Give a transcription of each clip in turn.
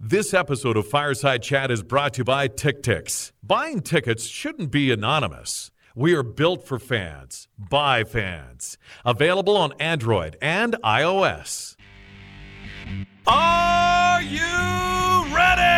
This episode of Fireside Chat is brought to you by TickTix. Buying tickets shouldn't be anonymous. We are built for fans, by fans. Available on Android and iOS. Are you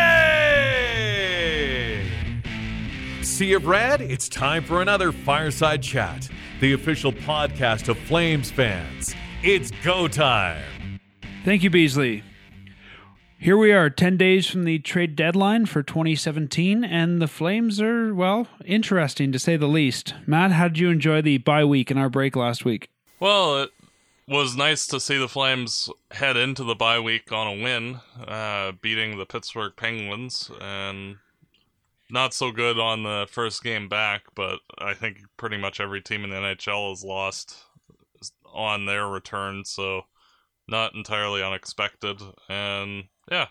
ready? Sea of Red, it's time for another Fireside Chat, the official podcast of Flames fans. It's go time. Thank you, Beasley. Here we are, 10 days from the trade deadline for 2017, and the Flames are, well, interesting to say the least. Matt, how did you enjoy the bye week and our break last week? Well, it was nice to see the Flames head into the bye week on a win, beating the Pittsburgh Penguins, and not so good on the first game back, but I think pretty much every team in the NHL has lost on their return, so not entirely unexpected, and yeah,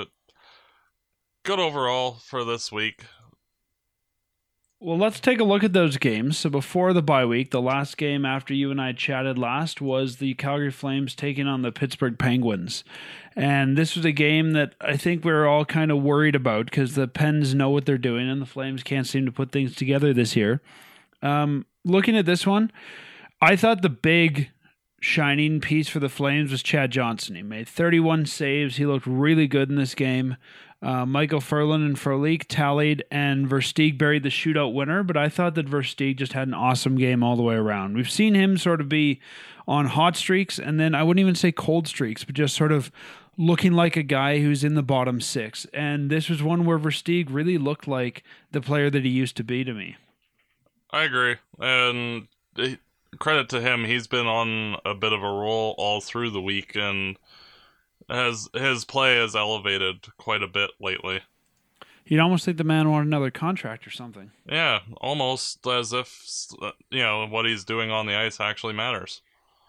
good overall for this week. Well, let's take a look at those games. So before the bye week, the last game after you and I chatted last was the Calgary Flames taking on the Pittsburgh Penguins. And this was a game that I think we were all kind of worried about because the Pens know what they're doing and the Flames can't seem to put things together this year. Looking at this one, I thought the big shining piece for the Flames was Chad Johnson. He made 31 saves. He looked really good in this game. Michael Ferland and Frolik tallied, and Versteeg buried the shootout winner, but I thought that Versteeg just had an awesome game all the way around. We've seen him sort of be on hot streaks, and then I wouldn't even say cold streaks, but just sort of looking like a guy who's in the bottom six. And this was one where Versteeg really looked like the player that he used to be to me. I agree, and credit to him, he's been on a bit of a roll all through the week, and his play has elevated quite a bit lately. You'd almost think the man wanted another contract or something. Yeah, almost as if, what he's doing on the ice actually matters.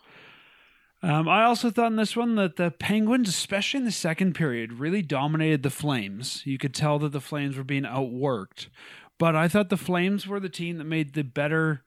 I also thought in this one that the Penguins, especially in the second period, really dominated the Flames. You could tell that the Flames were being outworked. But I thought the Flames were the team that made the better...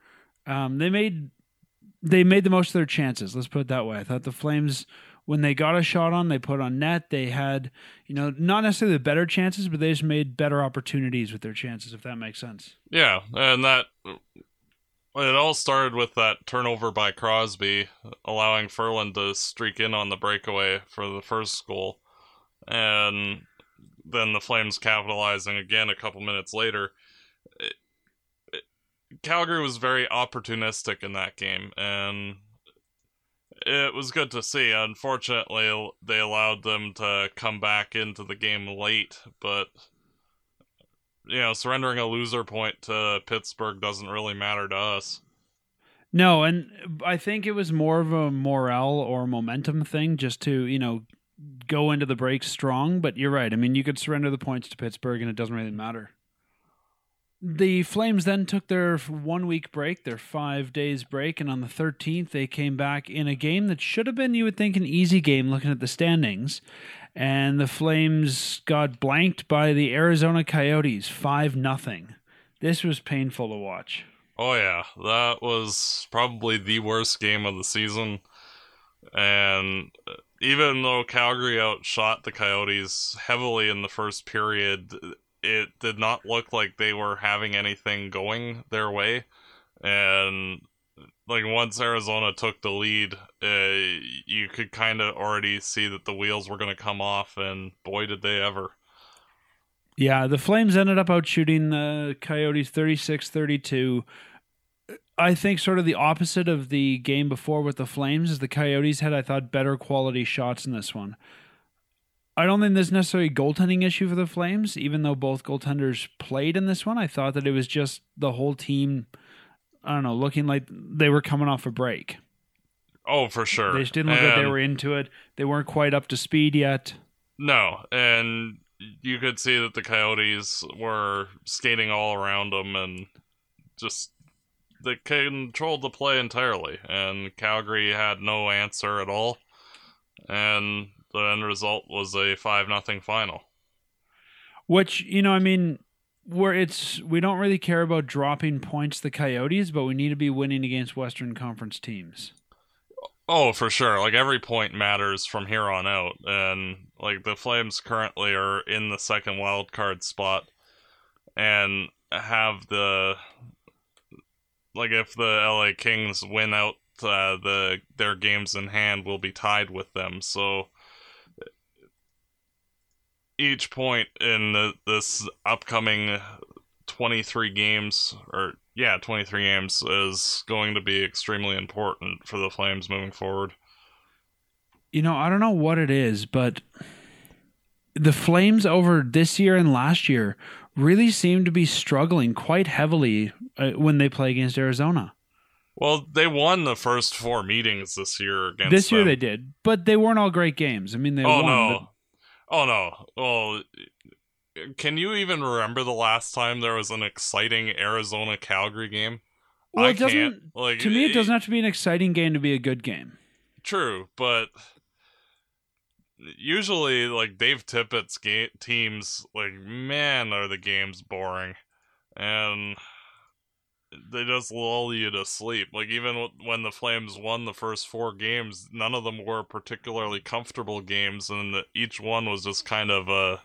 They made the most of their chances, let's put it that way. I thought the Flames, when they got a shot on, they put on net. They had, not necessarily the better chances, but they just made better opportunities with their chances, if that makes sense. Yeah, and it all started with that turnover by Crosby, allowing Ferland to streak in on the breakaway for the first goal. And then the Flames capitalizing again a couple minutes later. Calgary was very opportunistic in that game, and it was good to see. Unfortunately, they allowed them to come back into the game late, but, surrendering a loser point to Pittsburgh doesn't really matter to us. No, and I think it was more of a morale or momentum thing just to, go into the break strong, but you're right. I mean, you could surrender the points to Pittsburgh, and it doesn't really matter. The Flames then took their 1 week break, their 5 days break, and on the 13th they came back in a game that should have been, you would think, an easy game looking at the standings. And the Flames got blanked by the Arizona Coyotes 5-0. This was painful to watch. Oh yeah, that was probably the worst game of the season. And even though Calgary outshot the Coyotes heavily in the first period, it did not look like they were having anything going their way. And once Arizona took the lead, you could kind of already see that the wheels were going to come off, and boy did they ever. Yeah, the Flames ended up outshooting the Coyotes 36-32. I think sort of the opposite of the game before with the Flames is the Coyotes had, I thought, better quality shots in this one. I don't think there's necessarily a goaltending issue for the Flames, even though both goaltenders played in this one. I thought that it was just the whole team, looking like they were coming off a break. Oh, for sure. They just didn't look like they were into it. They weren't quite up to speed yet. No, and you could see that the Coyotes were skating all around them, and just they controlled the play entirely. And Calgary had no answer at all. And the end result was a 5-0 final. Which, we don't really care about dropping points to the Coyotes, but we need to be winning against Western Conference teams. Oh, for sure. Like, every point matters from here on out. And, like, the Flames currently are in the second wild card spot and have the. Like, if the LA Kings win out their games in hand, will be tied with them. So, each point in this upcoming 23 games, 23 games, is going to be extremely important for the Flames moving forward. You know, I don't know what it is, but the Flames over this year and last year really seem to be struggling quite heavily when they play against Arizona. Well, they won the first 4 meetings this year against This year them. they did, but they weren't all great games. I mean, they won. No. Oh, no. Well, can you even remember the last time there was an exciting Arizona-Calgary game? Well, I can't. Like, to me, it doesn't have to be an exciting game to be a good game. True, but usually, like, Dave Tippett's teams, like, man, are the games boring. And they just lull you to sleep. Like, even when the Flames won the first 4 games, none of them were particularly comfortable games, and each one was just kind of a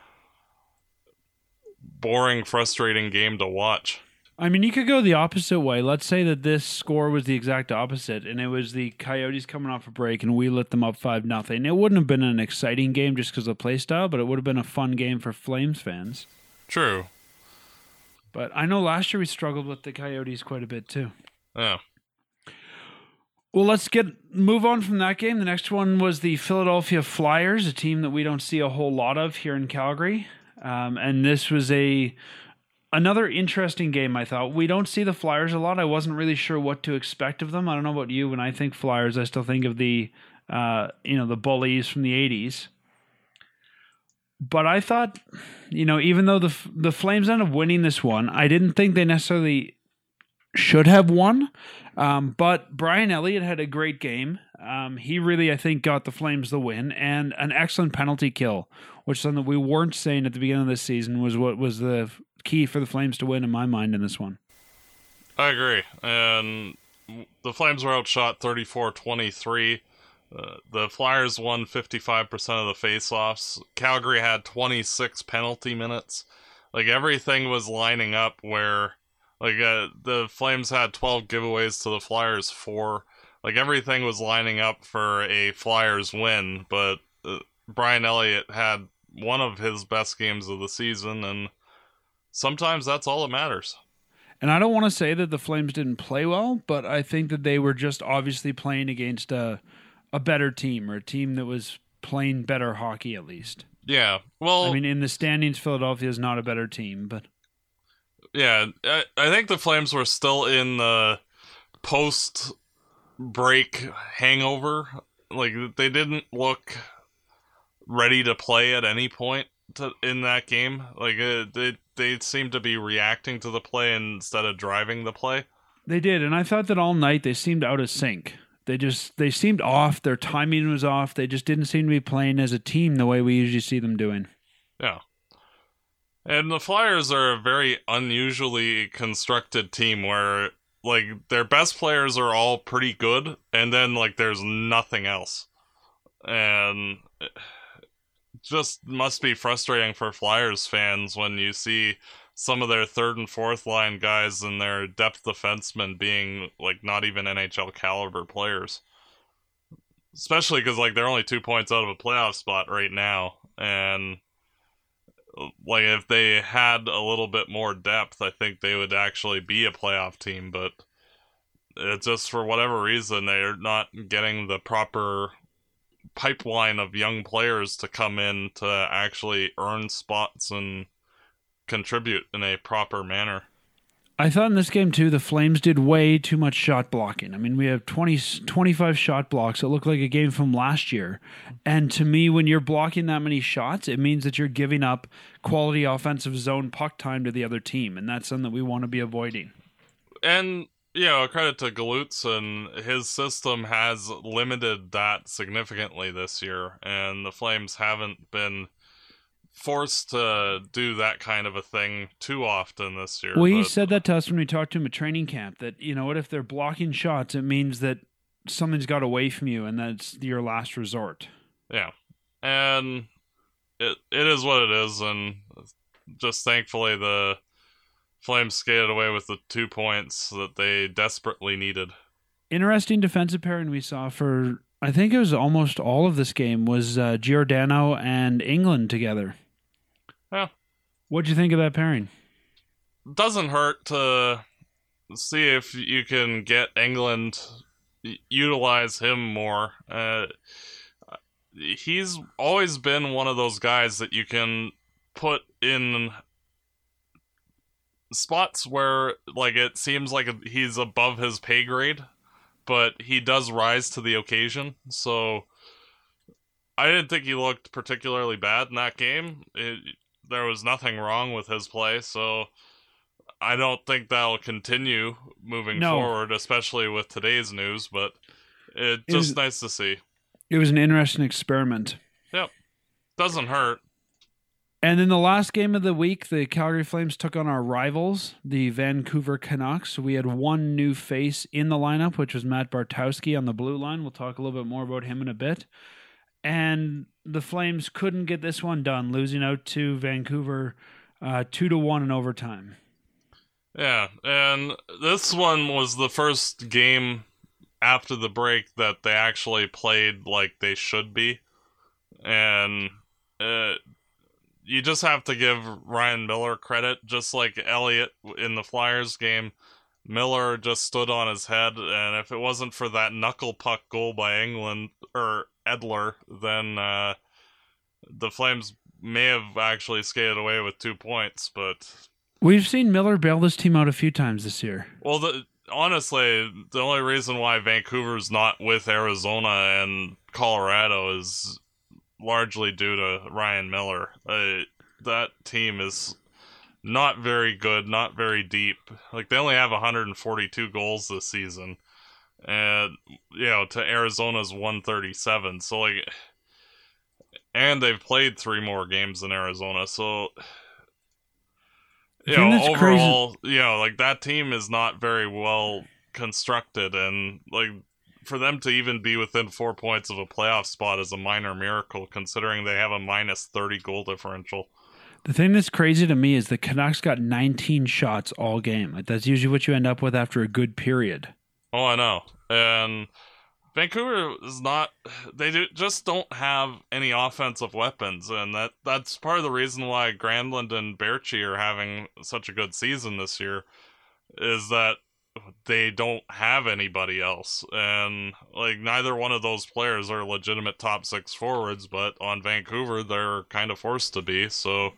boring, frustrating game to watch. I mean, you could go the opposite way. Let's say that this score was the exact opposite, and it was the Coyotes coming off a break, and we lit them up 5-0. It wouldn't have been an exciting game just because of the play style, but it would have been a fun game for Flames fans. True. But I know last year we struggled with the Coyotes quite a bit too. Yeah. Well, let's move on from that game. The next one was the Philadelphia Flyers, a team that we don't see a whole lot of here in Calgary. And this was another interesting game, I thought. We don't see the Flyers a lot. I wasn't really sure what to expect of them. I don't know about you. When I think Flyers, I still think of the bullies from the 80s. But I thought, even though the Flames ended up winning this one, I didn't think they necessarily should have won. But Brian Elliott had a great game. He really, I think, got the Flames the win, and an excellent penalty kill, which is something we weren't saying at the beginning of this season was what was the key for the Flames to win in my mind in this one. I agree. And the Flames were outshot 34-23. The Flyers won 55% of the faceoffs. Calgary had 26 penalty minutes. Like, everything was lining up where, like, the Flames had 12 giveaways to the Flyers 4. Like, everything was lining up for a Flyers win, but Brian Elliott had one of his best games of the season, and sometimes that's all that matters. And I don't want to say that the Flames didn't play well, but I think that they were just obviously playing against a better team, or a team that was playing better hockey at least. Yeah, well, I mean, in the standings, Philadelphia is not a better team, but yeah, I think the Flames were still in the post-break hangover. Like, they didn't look ready to play at any point in that game. Like, they seemed to be reacting to the play instead of driving the play. They did, and I thought that all night they seemed out of sync. They seemed off. Their timing was off. They just didn't seem to be playing as a team the way we usually see them doing. Yeah. And the Flyers are a very unusually constructed team where, like, their best players are all pretty good, and then, like, there's nothing else. And it just must be frustrating for Flyers fans when you see some of their third and fourth line guys and their depth defensemen being, like, not even NHL caliber players. Especially because, like, they're only 2 points out of a playoff spot right now. And, like, if they had a little bit more depth, I think they would actually be a playoff team. But it's just, for whatever reason, they're not getting the proper pipeline of young players to come in to actually earn spots and contribute in a proper manner. I thought in this game, too, the Flames did way too much shot blocking. I mean, we have 25 shot blocks. It looked like a game from last year. And to me, when you're blocking that many shots, it means that you're giving up quality offensive zone puck time to the other team. And that's something that we want to be avoiding. And, credit to Galutzin, his system has limited that significantly this year. And the Flames haven't been forced to do that kind of a thing too often this year. Well, he said that to us when we talked to him at training camp, that, if they're blocking shots, it means that something's got away from you and that's your last resort. Yeah. And it is what it is, and just thankfully the Flames skated away with the 2 points that they desperately needed. Interesting defensive pairing we saw for, I think it was almost all of this game, was Giordano and England together. Yeah. What'd you think of that pairing? Doesn't hurt to see if you can get England, utilize him more. He's always been one of those guys that you can put in spots where, like, it seems like he's above his pay grade, but he does rise to the occasion. So I didn't think he looked particularly bad in that game. There was nothing wrong with his play, so I don't think that'll continue moving forward, especially with today's news, but it's just nice to see. It was an interesting experiment. Yep. Doesn't hurt. And in the last game of the week, the Calgary Flames took on our rivals, the Vancouver Canucks. We had one new face in the lineup, which was Matt Bartowski on the blue line. We'll talk a little bit more about him in a bit. And the Flames couldn't get this one done, losing out to Vancouver 2-1 in overtime. Yeah, and this one was the first game after the break that they actually played like they should be. And you just have to give Ryan Miller credit, just like Elliott in the Flyers game. Miller just stood on his head, and if it wasn't for that knuckle puck goal by England, or Edler, then the Flames may have actually skated away with 2 points, but... We've seen Miller bail this team out a few times this year. Well, honestly, the only reason why Vancouver's not with Arizona and Colorado is largely due to Ryan Miller. That team is not very good, not very deep. Like, they only have 142 goals this season, and to Arizona's 137. So, like, and they've played 3 more games than Arizona. So, overall, like, that team is not very well constructed, and like, for them to even be within 4 points of a playoff spot is a minor miracle, considering they have a minus 30 goal differential. The thing that's crazy to me is the Canucks got 19 shots all game. Like, that's usually what you end up with after a good period. Oh, I know. And Vancouver is not... They just don't have any offensive weapons, and that's part of the reason why Granlund and Baertschi are having such a good season this year, is that they don't have anybody else. And, like, neither one of those players are legitimate top 6 forwards, but on Vancouver, they're kind of forced to be, so...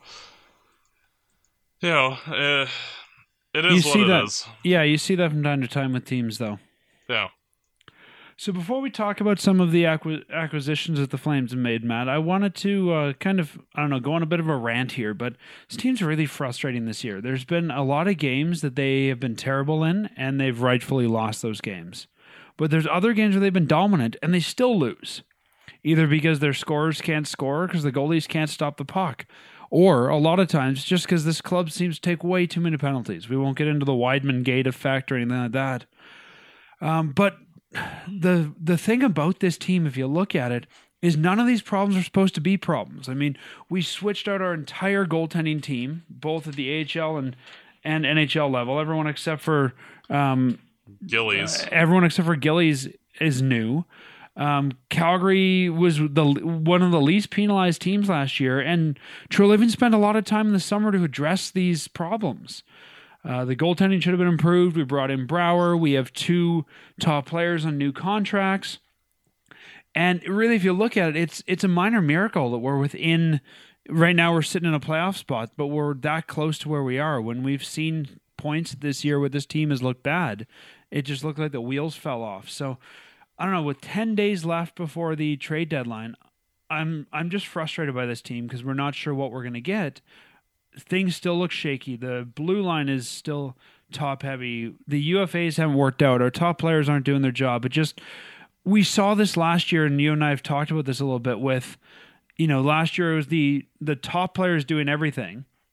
it is what it is. Yeah, you see that from time to time with teams, though. Yeah. So before we talk about some of the acquisitions that the Flames have made, Matt, I wanted to go on a bit of a rant here, but this team's really frustrating this year. There's been a lot of games that they have been terrible in, and they've rightfully lost those games. But there's other games where they've been dominant, and they still lose. Either because their scorers can't score, because the goalies can't stop the puck, or a lot of times just because this club seems to take way too many penalties. We won't get into the Weidman Gate effect or anything like that. But the thing about this team, if you look at it, is none of these problems are supposed to be problems. I mean, we switched out our entire goaltending team, both at the AHL and NHL level. Everyone except for Gillies. Everyone except for Gillies is new. Calgary was one of the least penalized teams last year, and Treliving spent a lot of time in the summer to address these problems. The goaltending should have been improved. We brought in Brouwer. We have 2 top players on new contracts. And really, if you look at it, it's a minor miracle that we're within... Right now, we're sitting in a playoff spot, but we're that close to where we are. When we've seen points this year where this team has looked bad, it just looked like the wheels fell off. So, I don't know, with 10 days left before the trade deadline, I'm just frustrated by this team because we're not sure what we're going to get. Things still look shaky. The blue line is still top heavy. The UFAs haven't worked out. Our top players aren't doing their job. We saw this last year, and you and I have talked about this a little bit with, last year it was the top players doing everything,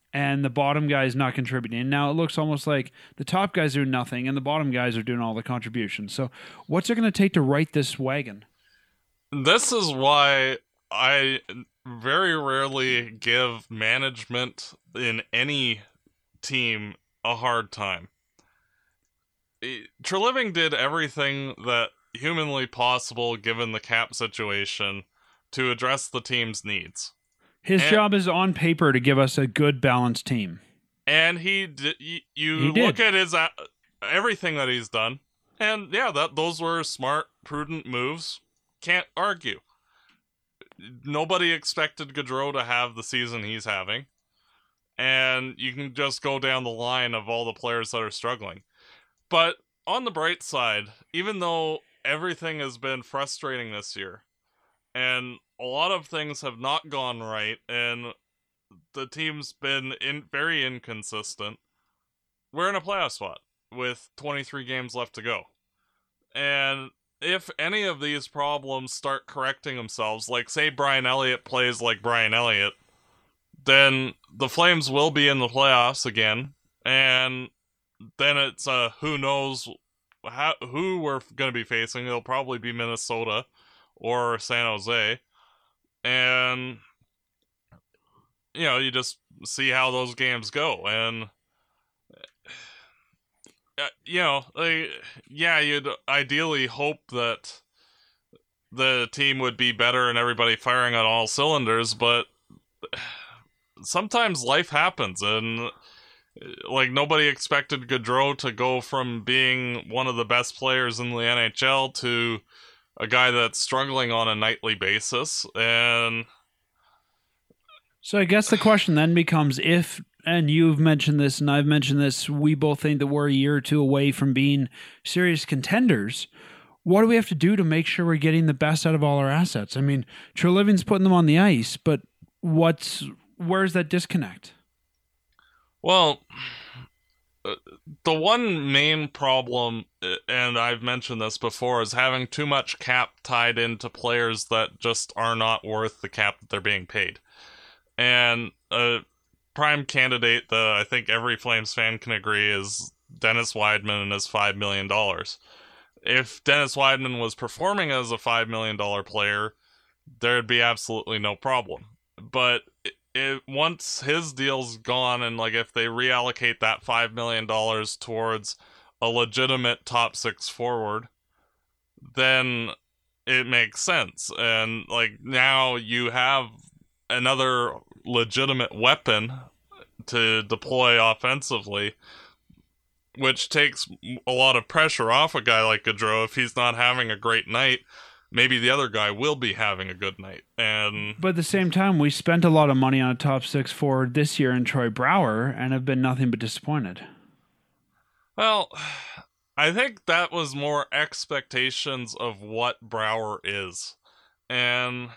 and the bottom guys not contributing. Now it looks almost like the top guys are doing nothing and the bottom guys are doing all the contributions. So what's it going to take to right this wagon? This is why I very rarely give management in any team a hard time. Treliving did everything that humanly possible given the cap situation to address the team's needs. His job is on paper to give us a good balanced team. And he did. You look at his everything that he's done, and yeah, those were smart, prudent moves. Can't argue. Nobody expected Gaudreau to have the season he's having, and you can just go down the line of all the players that are struggling. But on the bright side, even though everything has been frustrating this year, and a lot of things have not gone right, and the team's been very inconsistent, we're in a playoff spot with 23 games left to go. And if any of these problems start correcting themselves, like say Brian Elliott plays like Brian Elliott, then the Flames will be in the playoffs again, and then it's who knows who we're going to be facing. It'll probably be Minnesota or San Jose, and you just see how those games go, and you'd ideally hope that the team would be better and everybody firing on all cylinders, but sometimes life happens, and like nobody expected Gaudreau to go from being one of the best players in the NHL to a guy that's struggling on a nightly basis. And so I guess the question then becomes if, and you've mentioned this and I've mentioned this, we both think that we're a year or two away from being serious contenders. What do we have to do to make sure we're getting the best out of all our assets? I mean, Treliving's putting them on the ice, but where's that disconnect? Well, the one main problem, and I've mentioned this before, is having too much cap tied into players that just are not worth the cap that they're being paid. And a prime candidate that I think every Flames fan can agree is Dennis Wideman and his $5 million. If Dennis Wideman was performing as a $5 million player, there'd be absolutely no problem. But once his deal's gone, and like if they reallocate that $5 million towards a legitimate top six forward, then it makes sense. And like now you have another legitimate weapon to deploy offensively, which takes a lot of pressure off a guy like Gaudreau. If he's not having a great night, maybe the other guy will be having a good night. But at the same time, we spent a lot of money on a top six forward this year in Troy Brouwer and have been nothing but disappointed. Well, I think that was more expectations of what Brouwer is. And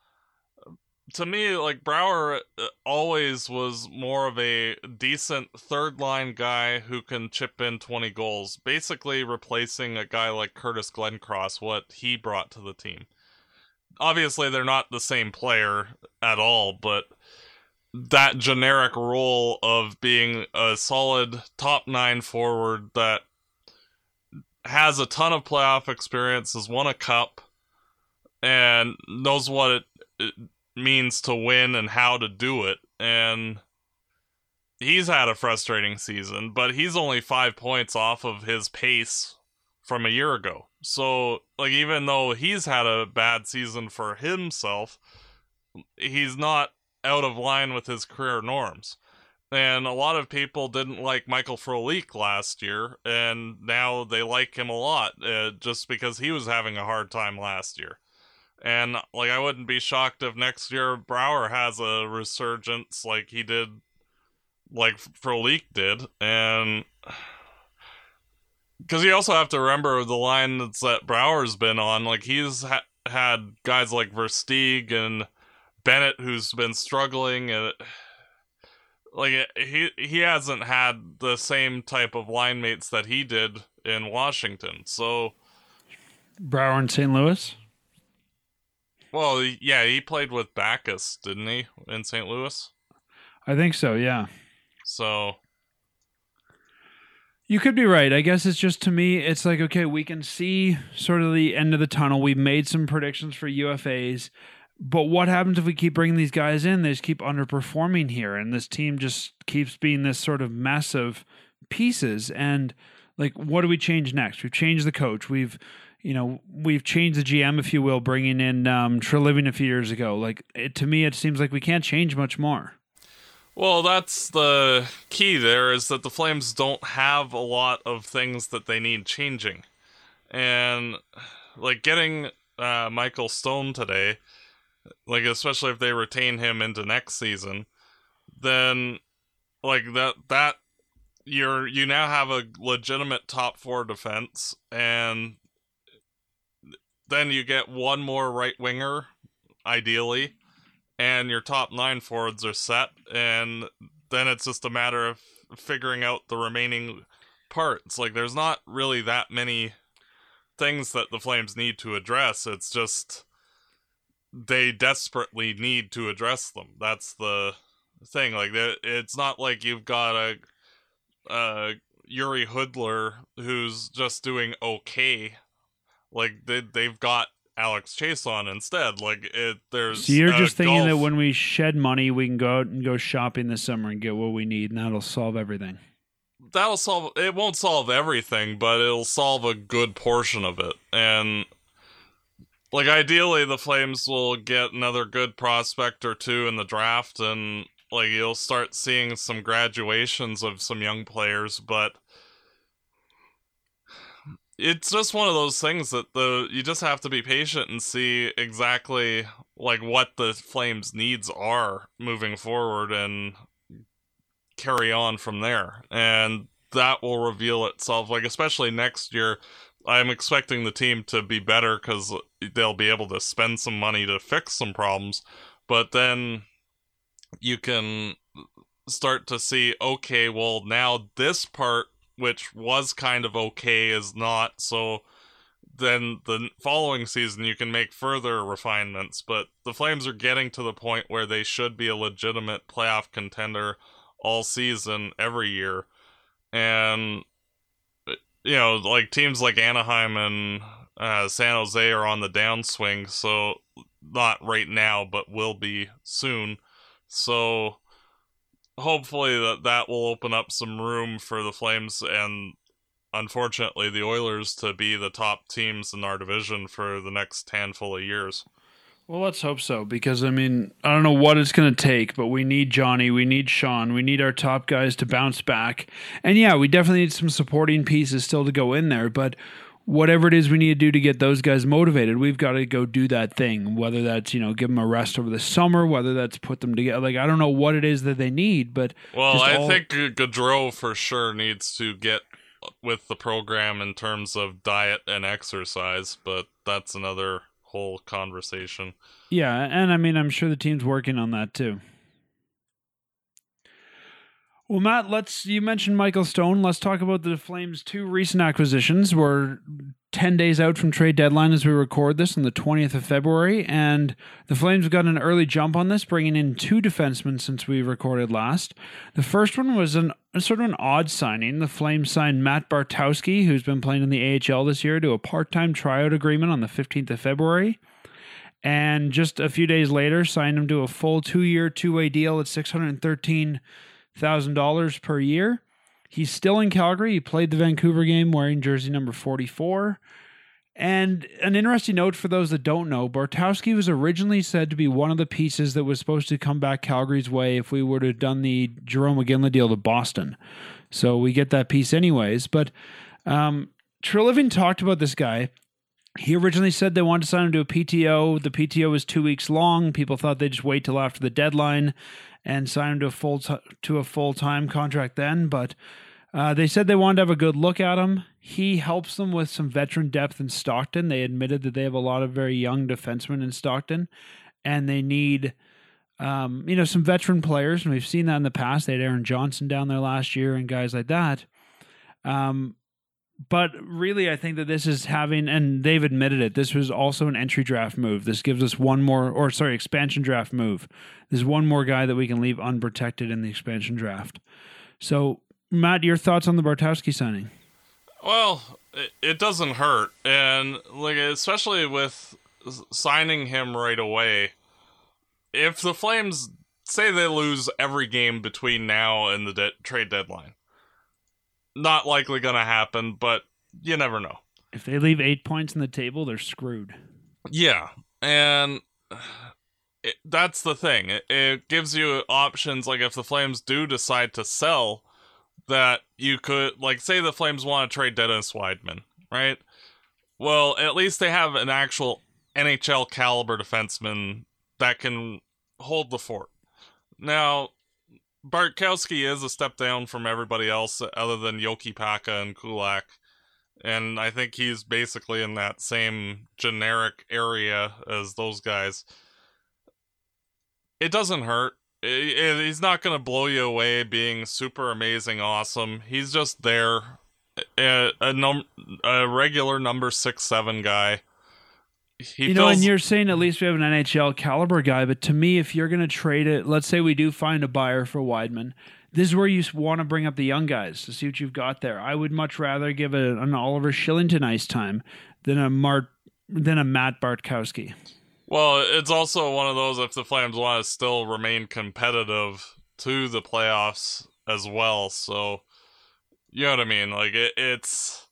to me, like, Brouwer always was more of a decent third-line guy who can chip in 20 goals, basically replacing a guy like Curtis Glencross, what he brought to the team. Obviously, they're not the same player at all, but that generic role of being a solid top-nine forward that has a ton of playoff experience, has won a cup, and knows what it means to win and how to do it. And he's had a frustrating season, but he's only 5 points off of his pace from a year ago. So, like, even though he's had a bad season for himself, he's not out of line with his career norms. And a lot of people didn't like Michael Frolik last year, and now they like him a lot, just because he was having a hard time last year. And, like, I wouldn't be shocked if next year Brouwer has a resurgence like he did, like Frolik did. And because you also have to remember the line that Brouwer's been on. Like, he's had guys like Versteeg and Bennett who's been struggling. And, like, he hasn't had the same type of line mates that he did in Washington. So Brouwer in St. Louis? Well, yeah, he played with Backus, didn't he, in St. Louis? I think so, yeah. So you could be right. I guess it's just, to me, it's like, okay, we can see sort of the end of the tunnel. We've made some predictions for UFAs, but what happens if we keep bringing these guys in? They just keep underperforming here, and this team just keeps being this sort of mess of pieces. And like, what do we change next? We've changed the coach. We've changed the GM, if you will, bringing in Treliving a few years ago. Like, to me, it seems like we can't change much more. well, that's the key there, is that the Flames don't have a lot of things that they need changing. And, like, getting Michael Stone today, like, especially if they retain him into next season, then, like, that you now have a legitimate top 4 defense, and then you get one more right winger, ideally, and your top 9 forwards are set, and then it's just a matter of figuring out the remaining parts. Like, there's not really that many things that the Flames need to address. It's just they desperately need to address them. That's the thing. Like, it's not like you've got a Yuri Hoodler who's just doing okay. Like, they've got Alex Chason instead. Like, there's. So you're just thinking that when we shed money, we can go out and go shopping this summer and get what we need, and that'll solve everything. That'll solve. It won't solve everything, but it'll solve a good portion of it. And, like, ideally, the Flames will get another good prospect or two in the draft, and, like, you'll start seeing some graduations of some young players, but it's just one of those things that you just have to be patient and see exactly, like, what the Flames' needs are moving forward and carry on from there. And that will reveal itself, like, especially next year. I'm expecting the team to be better because they'll be able to spend some money to fix some problems, but then you can start to see, okay, well, now this part, which was kind of okay, is not, so then the following season you can make further refinements. But the Flames are getting to the point where they should be a legitimate playoff contender all season, every year. And, you know, like, teams like Anaheim and San Jose are on the downswing, so not right now, but will be soon. So hopefully that will open up some room for the Flames and, unfortunately, the Oilers to be the top teams in our division for the next handful of years. Well, let's hope so, because, I mean, I don't know what it's going to take, but we need Johnny, we need Sean, we need our top guys to bounce back. And yeah, we definitely need some supporting pieces still to go in there, but whatever it is we need to do to get those guys motivated, we've got to go do that thing, whether that's, give them a rest over the summer, whether that's put them together. Like, I don't know what it is that they need, but... Well, I think Gaudreau for sure needs to get with the program in terms of diet and exercise, but that's another whole conversation. Yeah, and I mean, I'm sure the team's working on that too. Well, Matt, you mentioned Michael Stone. Let's talk about the Flames' 2 recent acquisitions. We're 10 days out from trade deadline as we record this on the 20th of February, and the Flames have got an early jump on this, bringing in 2 defensemen since we recorded last. The first one was sort of an odd signing. The Flames signed Matt Bartowski, who's been playing in the AHL this year, to a part-time tryout agreement on the 15th of February. And just a few days later, signed him to a full 2-year, 2-way deal at $613,000 per year. He's still in Calgary. He played the Vancouver game wearing jersey number 44. And an interesting note for those that don't know, Bartowski was originally said to be one of the pieces that was supposed to come back Calgary's way if we were to have done the Jarome Iginla deal to Boston. So we get that piece anyways. But Treliving talked about this guy. He originally said they wanted to sign him to a PTO. The PTO was 2 weeks long. People thought they'd just wait till after the deadline and sign him to a full-time contract then. But they said they wanted to have a good look at him. He helps them with some veteran depth in Stockton. They admitted that they have a lot of very young defensemen in Stockton, and they need some veteran players. And we've seen that in the past. They had Aaron Johnson down there last year and guys like that. But really, I think that this is having, and they've admitted it, this was also an entry draft move. This gives us expansion draft move. There's one more guy that we can leave unprotected in the expansion draft. So, Matt, your thoughts on the Bartkowski signing? Well, it doesn't hurt, and like especially with signing him right away. If the Flames say they lose every game between now and the trade deadline, not likely going to happen, but you never know. If they leave 8 points on the table, they're screwed. Yeah, and that's the thing. It gives you options, like if the Flames do decide to sell, that you could, like, say the Flames want to trade Dennis Wideman, right? Well, at least they have an actual NHL caliber defenseman that can hold the fort. Now, Bartkowski is a step down from everybody else other than Jokipaka and Kulak, and I think he's basically in that same generic area as those guys. It doesn't hurt. He's not going to blow you away being super amazing awesome. He's just there, a regular number 6-7 guy. And you're saying at least we have an NHL caliber guy, but to me, if you're going to trade it, let's say we do find a buyer for Wideman, this is where you want to bring up the young guys to see what you've got there. I would much rather give an Oliver Kylington ice time than a Matt Bartkowski. Well, it's also one of those, if the Flames want to still remain competitive to the playoffs as well. So, you know what I mean? Like, it's...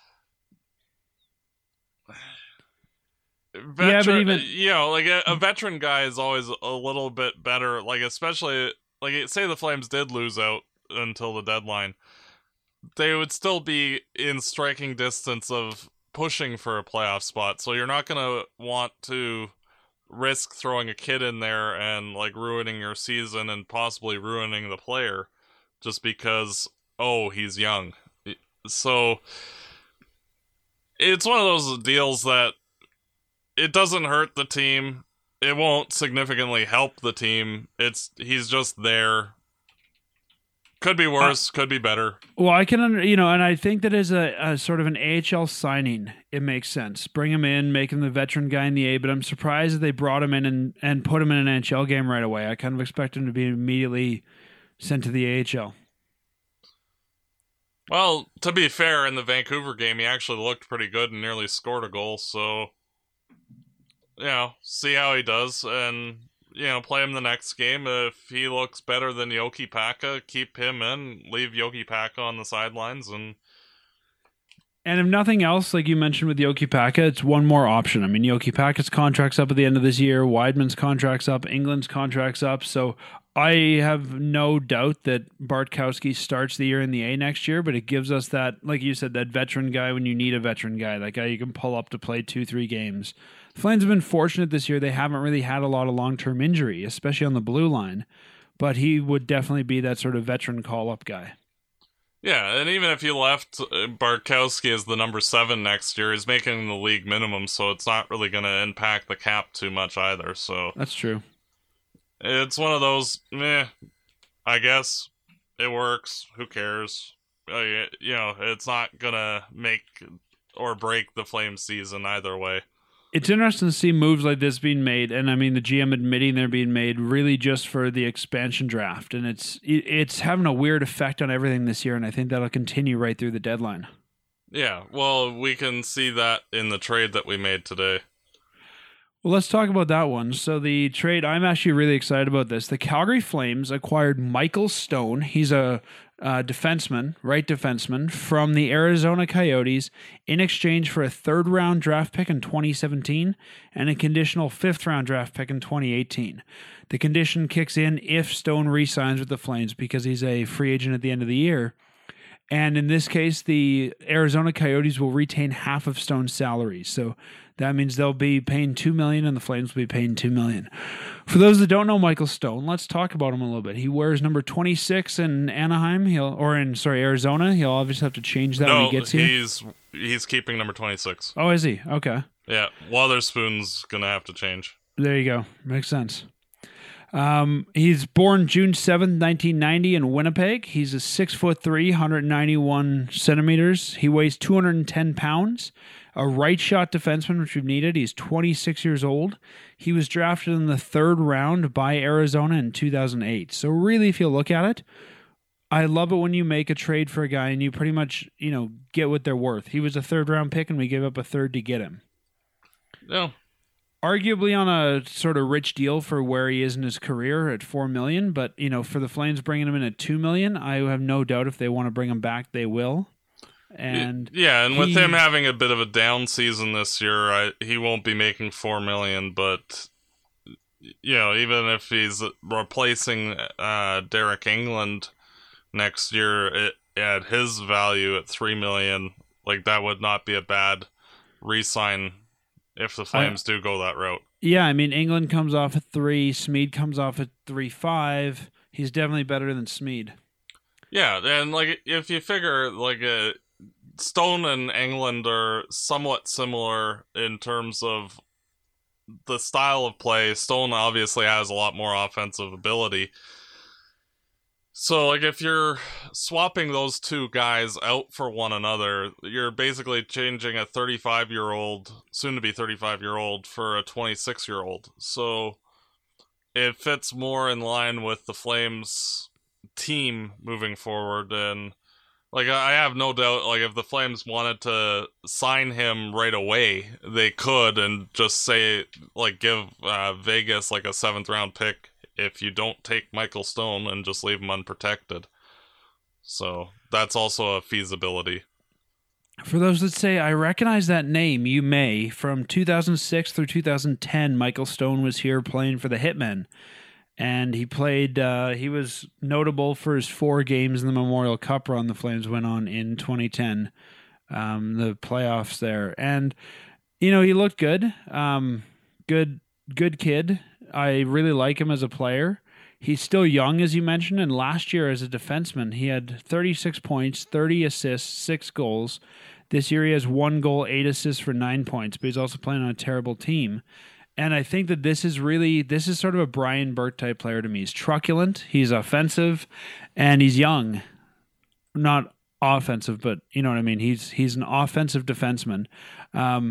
Veteran, but even... You know, like, a veteran guy is always a little bit better. Like, especially, like, say the Flames did lose out until the deadline. They would still be in striking distance of pushing for a playoff spot. So you're not going to want to risk throwing a kid in there and like ruining your season and possibly ruining the player just because, oh, he's young. So it's one of those deals that it doesn't hurt the team. It won't significantly help the team. He's just there. Could be worse, could be better. Well, I can, and I think that as a sort of an AHL signing, it makes sense. Bring him in, make him the veteran guy in the A, but I'm surprised that they brought him in and put him in an NHL game right away. I kind of expect him to be immediately sent to the AHL. Well, to be fair, in the Vancouver game, he actually looked pretty good and nearly scored a goal, so, see how he does, and... play him the next game. If he looks better than Jokipaka, keep him in. Leave Jokipaka on the sidelines. And if nothing else, like you mentioned with Jokipaka, it's one more option. I mean, Jokipaka's contract's up at the end of this year. Wideman's contract's up. England's contract's up. So I have no doubt that Bartkowski starts the year in the A next year, but it gives us that, like you said, that veteran guy when you need a veteran guy, that guy you can pull up to play 2-3 games. The Flames have been fortunate this year. They haven't really had a lot of long-term injury, especially on the blue line, but he would definitely be that sort of veteran call-up guy. Yeah, and even if you left Bartkowski as the number 7 next year, he's making the league minimum, so it's not really going to impact the cap too much either. So that's true. It's one of those, I guess it works. Who cares? It's not going to make or break the Flames season either way. It's interesting to see moves like this being made, and I mean the GM admitting they're being made really just for the expansion draft, and it's having a weird effect on everything this year, and I think that'll continue right through the deadline. Yeah, well, we can see that in the trade that we made today. Well, let's talk about that one. So the trade, I'm actually really excited about this. The Calgary Flames acquired Michael Stone. He's a right defenseman from the Arizona Coyotes in exchange for a third-round draft pick in 2017 and a conditional fifth-round draft pick in 2018. The condition kicks in if Stone re-signs with the Flames because he's a free agent at the end of the year. And in this case, the Arizona Coyotes will retain half of Stone's salary. So that means they'll be paying $2 million and the Flames will be paying $2 million. For those that don't know Michael Stone, let's talk about him a little bit. He wears number 26 in Anaheim, Arizona. He'll obviously have to change that when he gets here. He's keeping number 26. Oh, is he? Okay. Yeah, Wotherspoon's going to have to change. There you go. Makes sense. He's born June 7th, 1990 in Winnipeg. He's a 6'3", 191 centimeters. He weighs 210 pounds. A right shot defenseman, which we've needed. He's 26 years old. He was drafted in the 3rd round by Arizona in 2008. So really, if you look at it, I love it when you make a trade for a guy and you pretty much, get what they're worth. He was a 3rd round pick and we gave up a 3rd to get him. Yeah. Arguably on a sort of rich deal for where he is in his career at $4 million, but for the Flames bringing him in at $2 million, I have no doubt if they want to bring him back, they will. And with him having a bit of a down season this year, he won't be making $4 million. But even if he's replacing Derek England next year at his value at $3 million, like that would not be a bad re-sign. If the Flames do go that route. Yeah, I mean, England comes off at 3, Smeed comes off at 3.5. He's definitely better than Smeed. Yeah, and if you figure Stone and England are somewhat similar in terms of the style of play. Stone obviously has a lot more offensive ability. So, if you're swapping those two guys out for one another, you're basically changing a 35-year-old, soon-to-be 35-year-old, for a 26-year-old. So, it fits more in line with the Flames team moving forward. And, I have no doubt, if the Flames wanted to sign him right away, they could, and just say, give Vegas, a 7th-round pick if you don't take Michael Stone and just leave him unprotected. So that's also a feasibility. For those that say, I recognize that name, you may. From 2006 through 2010, Michael Stone was here playing for the Hitmen. And he played, he was notable for his 4 games in the Memorial Cup run the Flames went on in 2010, the playoffs there. And, he looked good. Good kid. I really like him as a player. He's still young, as you mentioned, and last year as a defenseman, he had 36 points, 30 assists, 6 goals. This year he has 1 goal, 8 assists for 9 points, but he's also playing on a terrible team. And I think that this is sort of a Brian Burke type player to me. He's truculent, he's offensive, and he's young. Not offensive, but you know what I mean. He's an offensive defenseman. And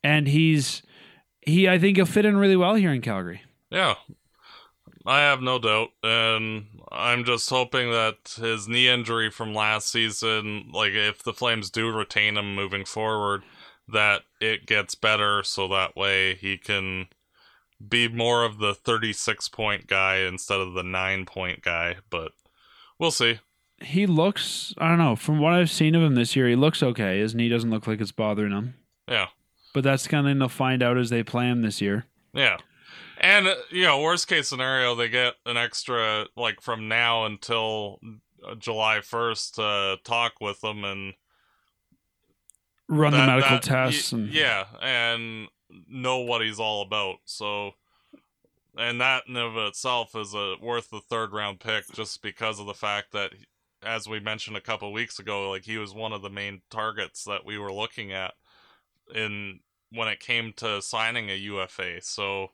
I think he'll fit in really well here in Calgary. Yeah, I have no doubt, and I'm just hoping that his knee injury from last season, if the Flames do retain him moving forward, that it gets better so that way he can be more of the 36-point guy instead of the 9-point guy, but we'll see. He looks, I don't know, from what I've seen of him this year, he looks okay. His knee doesn't look like it's bothering him. Yeah. But that's the kind of thing they'll find out as they play him this year. Yeah. And, worst case scenario, they get an extra, from now until July 1st to talk with them and run the medical tests. And know what he's all about. So, and that in of itself is worth the 3rd-round pick just because of the fact that, as we mentioned a couple weeks ago, he was one of the main targets that we were looking at when it came to signing a UFA. So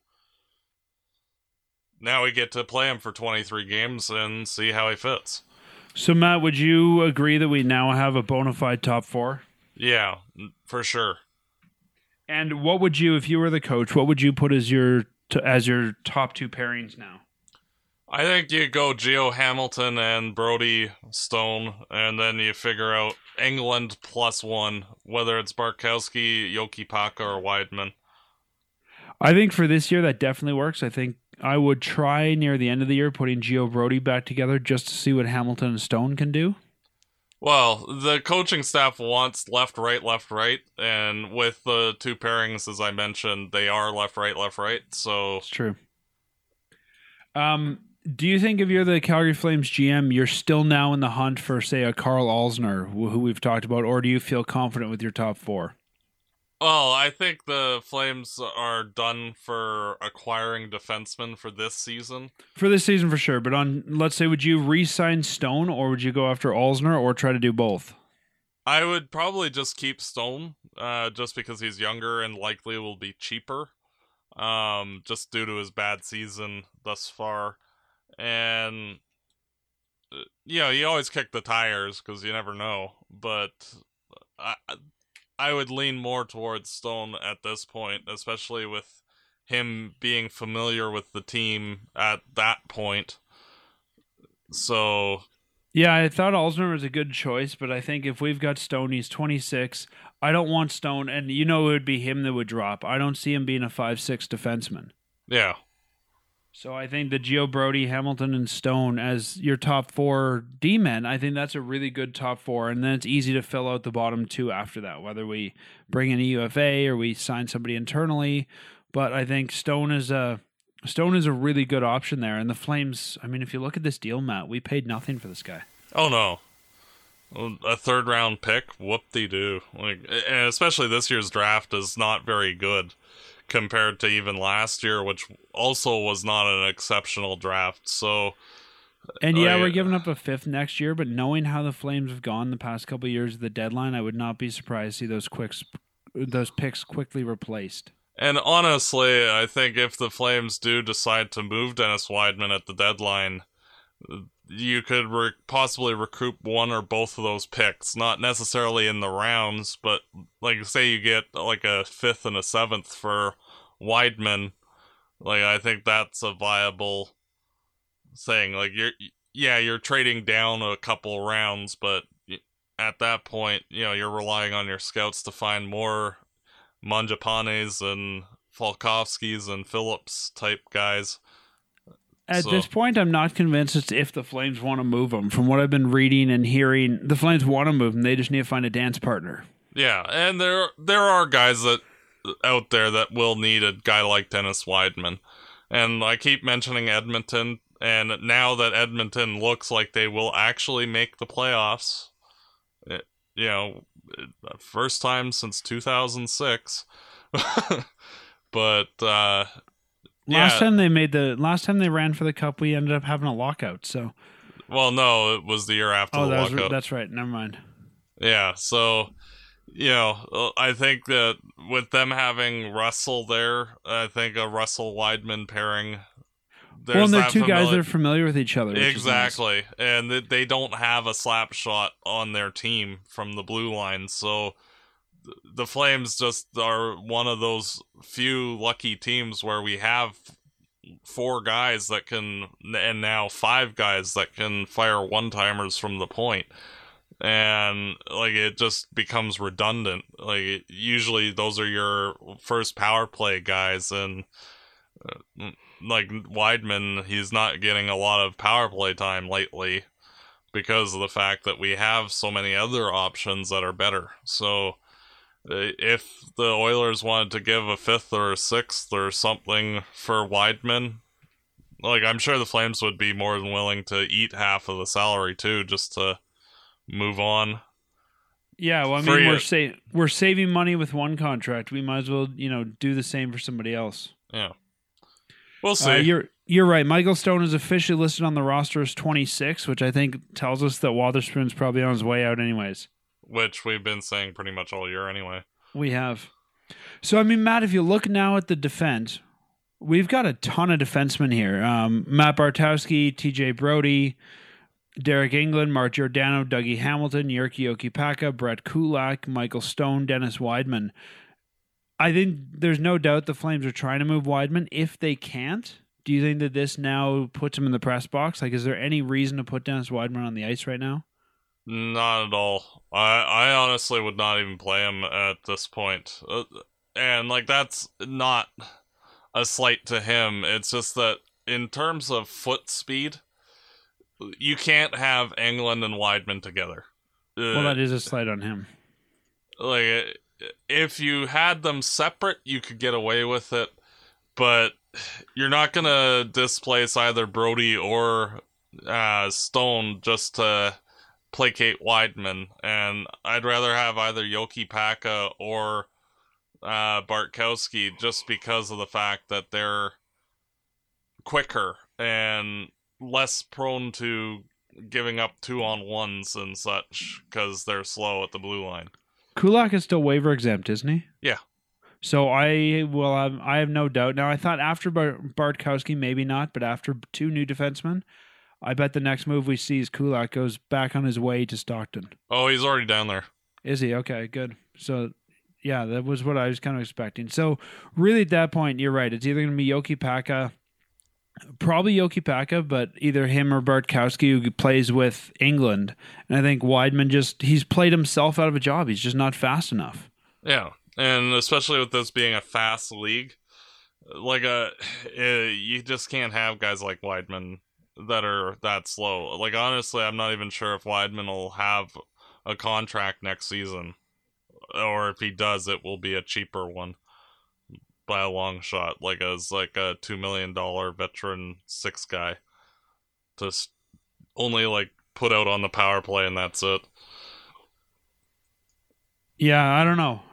now we get to play him for 23 games and see how he fits. So, Matt, would you agree that we now have a bona fide top 4? Yeah, for sure. And what would you, if you were the coach, what would you put as your top 2 pairings now? I think you go Gio Hamilton and Brody Stone, and then you figure out England +1, whether it's Barkowski, Jokipaka, or Weidman. I think for this year that definitely works. I think I would try near the end of the year putting Gio Brody back together just to see what Hamilton and Stone can do. Well, the coaching staff wants left, right, and with the 2 pairings, as I mentioned, they are left, right, so... It's true. Do you think if you're the Calgary Flames GM, you're still now in the hunt for, say, a Karl Alzner, who we've talked about, or do you feel confident with your top 4? Well, I think the Flames are done for acquiring defensemen for this season. For this season, for sure. But let's say, would you re-sign Stone, or would you go after Alzner, or try to do both? I would probably just keep Stone, just because he's younger and likely will be cheaper. just due to his bad season thus far. And, you always kick the tires because you never know. But I would lean more towards Stone at this point, especially with him being familiar with the team at that point. So... Yeah, I thought Alzner was a good choice, but I think if we've got Stone, he's 26. I don't want Stone, and it would be him that would drop. I don't see him being a 5'6" defenseman. Yeah. So I think the Gio Brody, Hamilton, and Stone as your top 4 D-men, I think that's a really good top 4, and then it's easy to fill out the bottom 2 after that, whether we bring in a UFA or we sign somebody internally. But I think Stone is a really good option there. And the Flames, I mean, if you look at this deal, Matt, we paid nothing for this guy. Oh, no. A third-round pick? Whoop-de-doo. And especially this year's draft is not very good compared to even last year, which also was not an exceptional draft. So... And we're giving up a 5th next year, but knowing how the Flames have gone the past couple of years of the deadline, I would not be surprised to see those picks quickly replaced. And honestly, I think if the Flames do decide to move Dennis Wideman at the deadline, you could possibly recoup one or both of those picks. Not necessarily in the rounds, but like say you get like a 5th and a 7th for Wideman. Like I think that's a viable thing. Like you're trading down a couple rounds, but at that point, you're relying on your scouts to find more Mangiapanes and Falkovskis and Phillips type guys. At this point, I'm not convinced it's if the Flames want to move him. From what I've been reading and hearing, the Flames want to move him. They just need to find a dance partner. Yeah, and there are guys out there that will need a guy like Dennis Wideman. And I keep mentioning Edmonton, and now that Edmonton looks like they will actually make the playoffs, first time since 2006. But last time they ran for the cup, we ended up having a lockout. So, well, no, it was the year after the lockout. That's right. Never mind. Yeah, so I think that with them having Russell there, I think a Russell Wideman pairing. Well, and they're two guys that are familiar with each other. Exactly. Nice. And they don't have a slap shot on their team from the blue line. So the Flames just are one of those few lucky teams where we have 4 guys that can, and now 5 guys that can fire one-timers from the point. And like it just becomes redundant. Like usually those are your first power play guys, and like Wideman, he's not getting a lot of power play time lately because of the fact that we have so many other options that are better. So if the Oilers wanted to give a 5th or a 6th or something for Wideman, like I'm sure the Flames would be more than willing to eat half of the salary too, just to move on. Yeah, well, I mean, we're saving money with one contract. We might as well, do the same for somebody else. Yeah. We'll see. You're right. Michael Stone is officially listed on the roster as 26, which I think tells us that Wotherspoon's probably on his way out anyways. Which we've been saying pretty much all year anyway. We have. So, I mean, Matt, if you look now at the defense, we've got a ton of defensemen here. Matt Bartowski, TJ Brody, Derek England, Mark Giordano, Dougie Hamilton, Jyrki Jokipaka, Brett Kulak, Michael Stone, Dennis Wideman. I think there's no doubt the Flames are trying to move Wideman. If they can't, do you think that this now puts him in the press box? Like, is there any reason to put Dennis Wideman on the ice right now? Not at all. I honestly would not even play him at this point. And, like, that's not a slight to him. It's just that in terms of foot speed, you can't have Engelland and Wideman together. Well, that is a slight on him. Like, if you had them separate, you could get away with it, but you're not going to displace either Brody or Stone just to placate Wideman, and I'd rather have either Jokipaka or Bartkowski just because of the fact that they're quicker and less prone to giving up 2-on-1s and such because they're slow at the blue line. Kulak is still waiver exempt, isn't he? Yeah. So I have no doubt. Now I thought after Bartkowski, maybe not, but after 2 new defensemen, I bet the next move we see is Kulak goes back on his way to Stockton. Oh, he's already down there. Is he? Okay, good. So, yeah, that was what I was kind of expecting. So, really at that point, you're right. It's either going to be Yoki Pekka, probably Yoki Pekka, but either him or Bartkowski who plays with England. And I think Wideman he's played himself out of a job. He's just not fast enough. Yeah, and especially with this being a fast league, like you just can't have guys like Wideman that are that slow. Like, honestly, I'm not even sure if Wideman will have a contract next season, or if he does, it will be a cheaper one by a long shot, like as like a $2 million veteran 6 guy to only like put out on the power play, and that's it. Yeah, I don't know.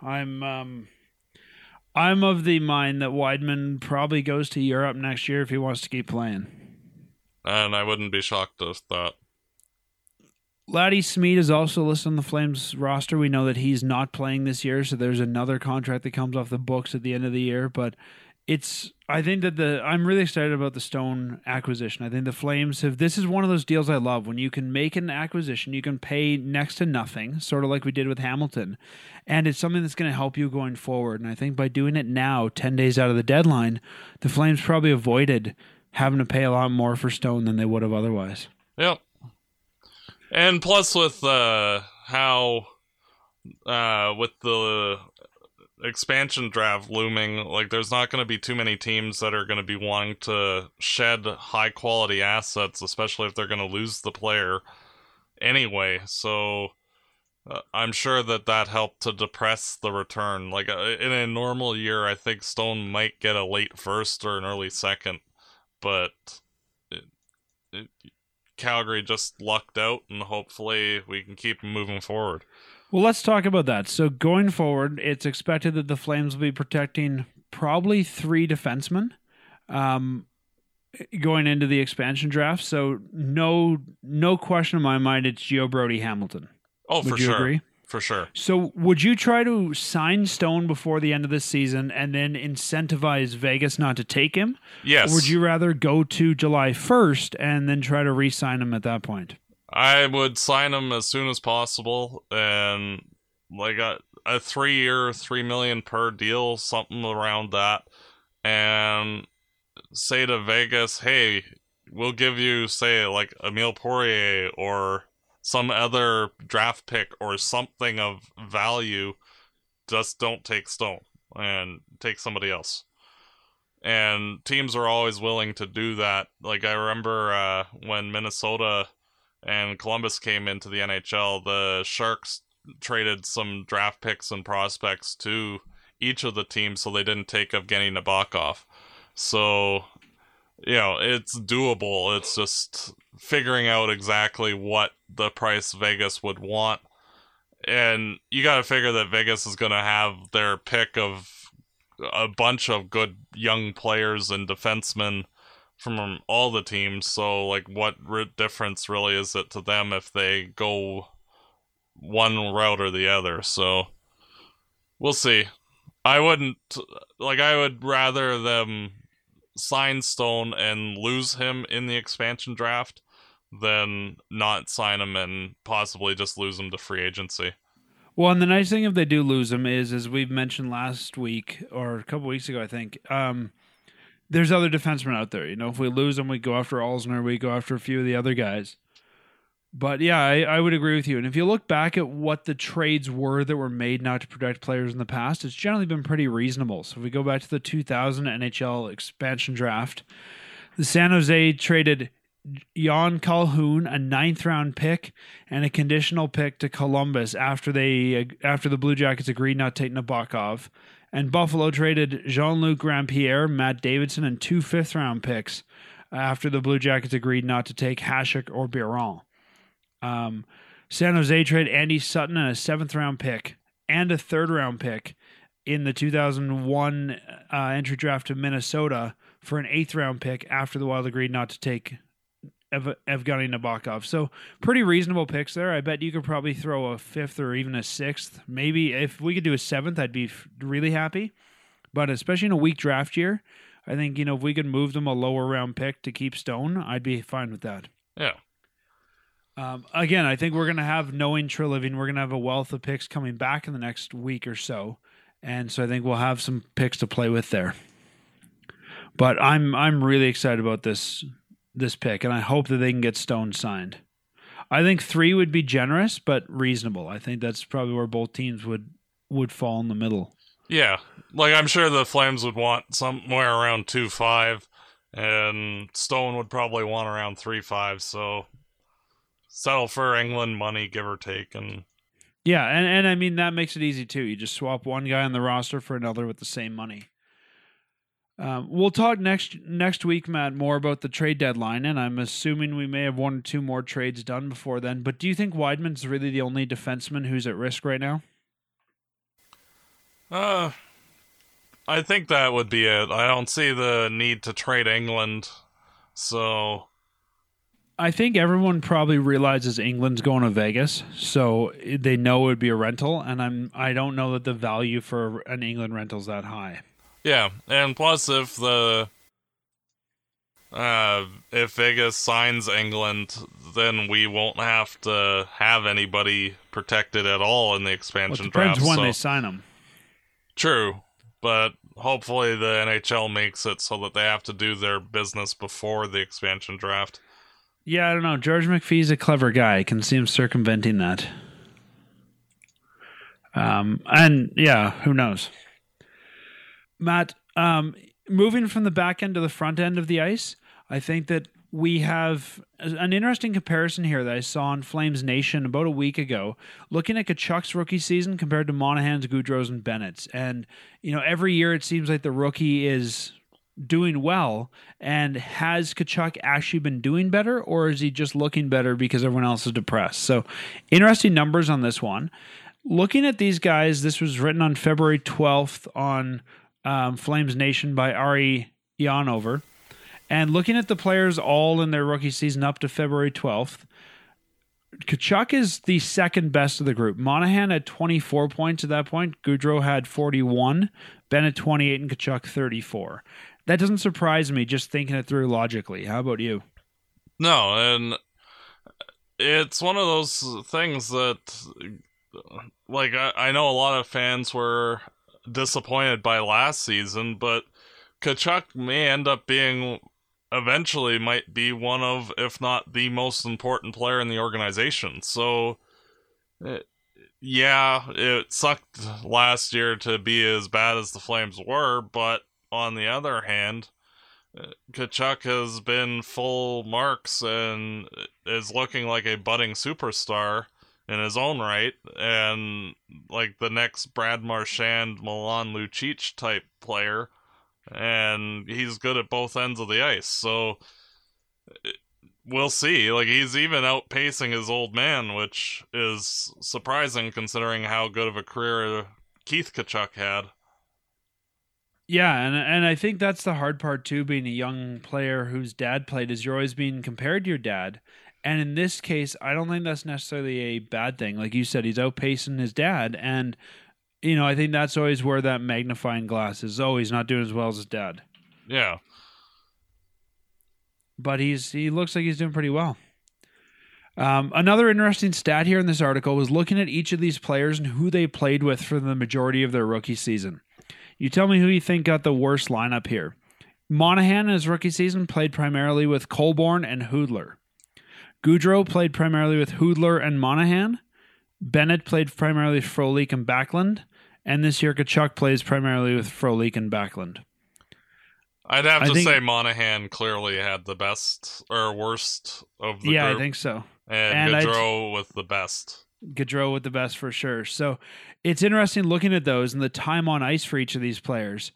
I'm of the mind that Wideman probably goes to Europe next year if he wants to keep playing. And I wouldn't be shocked if that. Laddie Smeed is also listed on the Flames roster. We know that he's not playing this year, so there's another contract that comes off the books at the end of the year. But I think that I'm really excited about the Stone acquisition. I think the Flames this is one of those deals I love. When you can make an acquisition, you can pay next to nothing, sort of like we did with Hamilton. And it's something that's going to help you going forward. And I think by doing it now, 10 days out of the deadline, the Flames probably avoided having to pay a lot more for Stone than they would have otherwise. Yep. And plus with how with the expansion draft looming, like there's not going to be too many teams that are going to be wanting to shed high quality assets, especially if they're going to lose the player anyway. So I'm sure that helped to depress the return. Like in a normal year, I think Stone might get a late first or an early second. But Calgary just lucked out, and hopefully we can keep moving forward. Well, let's talk about that. So going forward, it's expected that the Flames will be protecting probably 3 defensemen going into the expansion draft. So no question in my mind, it's Gio Brody Hamilton. Oh, Would you agree? For sure. So would you try to sign Stone before the end of this season and then incentivize Vegas not to take him? Yes. Or would you rather go to July 1st and then try to re-sign him at that point? I would sign him as soon as possible, and like a 3-year, $3 million per deal, something around that, and say to Vegas, hey, we'll give you, say, like Emile Poirier or some other draft pick or something of value. Just don't take Stone and take somebody else. And teams are always willing to do that. Like I remember when Minnesota and Columbus came into the NHL, the Sharks traded some draft picks and prospects to each of the teams so they didn't take Evgeny Nabokov. So, you know, it's doable. It's just figuring out exactly what the price Vegas would want. And you got to figure that Vegas is going to have their pick of a bunch of good young players and defensemen from all the teams. So, like, what difference really is it to them if they go one route or the other? So, we'll see. I would rather them sign Stone and lose him in the expansion draft than not sign him and possibly just lose him to free agency. Well, and the nice thing if they do lose him is, as we've mentioned last week or a couple weeks ago, I think, there's other defensemen out there. You know, if we lose them, we go after Alzner, we go after a few of the other guys. But yeah, I would agree with you. And if you look back at what the trades were that were made not to protect players in the past, it's generally been pretty reasonable. So if we go back to the 2000 NHL expansion draft, the San Jose traded Jan Calhoun, a 9th-round pick, and a conditional pick to Columbus after the Blue Jackets agreed not to take Nabokov. And Buffalo traded Jean-Luc Grandpierre, Matt Davidson, and 2 5th-round picks after the Blue Jackets agreed not to take Hasek or Biron. San Jose traded Andy Sutton and a 7th-round pick and a 3rd-round pick in the 2001 entry draft to Minnesota for an 8th-round pick after the Wild agreed not to take Evgeny Nabokov. So pretty reasonable picks there. I bet you could probably throw a 5th or even a 6th. Maybe if we could do a 7th, I'd be really happy. But especially in a weak draft year, I think, if we could move them a lower round pick to keep Stone, I'd be fine with that. Yeah. Again, I think we're going to have, knowing Treliving, we're going to have a wealth of picks coming back in the next week or so. And so I think we'll have some picks to play with there. But I'm really excited about this pick, and I hope that they can get Stone signed. I think 3 would be generous, but reasonable. I think that's probably where both teams would fall in the middle. Yeah. Like, I'm sure the Flames would want somewhere around 2.5, and Stone would probably want around 3.5, so settle for England money, give or take. And yeah, and I mean, that makes it easy too. You just swap one guy on the roster for another with the same money. We'll talk next week, Matt, more about the trade deadline, and I'm assuming we may have 1 or 2 more trades done before then. But do you think Wideman's really the only defenseman who's at risk right now? I think that would be it. I don't see the need to trade England, so I think everyone probably realizes England's going to Vegas, so they know it would be a rental, and I don't know that the value for an England rental is that high. Yeah, and plus if Vegas signs England, then we won't have to have anybody protected at all in the expansion draft. Depends when they sign them. True, but hopefully the NHL makes it so that they have to do their business before the expansion draft. Yeah, I don't know. George McPhee's a clever guy. I can see him circumventing that. And yeah, who knows? Matt, moving from the back end to the front end of the ice, I think that we have an interesting comparison here that I saw on Flames Nation about a week ago, looking at Tkachuk's rookie season compared to Monahan's, Gaudreau's, and Bennett's. And, every year it seems like the rookie is doing well. And has Tkachuk actually been doing better, or is he just looking better because everyone else is depressed? So, interesting numbers on this one. Looking at these guys, this was written on February 12th on Flames Nation by Ari Ionover. And looking at the players all in their rookie season up to February 12th, Tkachuk is the second best of the group. Monahan had 24 points at that point. Gaudreau had 41, Bennett 28, and Tkachuk 34. That doesn't surprise me, just thinking it through logically. How about you? No, and it's one of those things that, like, I know a lot of fans were disappointed by last season, but Tkachuk may end up being, eventually might be one of, if not the most important player in the organization. So, yeah, it sucked last year to be as bad as the Flames were, but on the other hand, Tkachuk has been full marks and is looking like a budding superstar in his own right, and like the next Brad Marchand, Milan Lucic type player, and he's good at both ends of the ice. So we'll see. Like, he's even outpacing his old man, which is surprising considering how good of a career Keith Tkachuk had. Yeah, and I think that's the hard part too, being a young player whose dad played, is you're always being compared to your dad. And in this case, I don't think that's necessarily a bad thing. Like you said, he's outpacing his dad. And, I think that's always where that magnifying glass is. Oh, he's not doing as well as his dad. Yeah. But he looks like he's doing pretty well. Another interesting stat here in this article was looking at each of these players and who they played with for the majority of their rookie season. You tell me who you think got the worst lineup here. Monahan in his rookie season played primarily with Colborne and Hudler. Gaudreau played primarily with Hudler and Monahan. Bennett played primarily with Frolik and Backlund. And this year, Tkachuk plays primarily with Frolik and Backlund. I'd have to say Monahan clearly had the best or worst of the group. Yeah, I think so. And Gaudreau with the best. Gaudreau with the best for sure. So it's interesting looking at those and the time on ice for each of these players.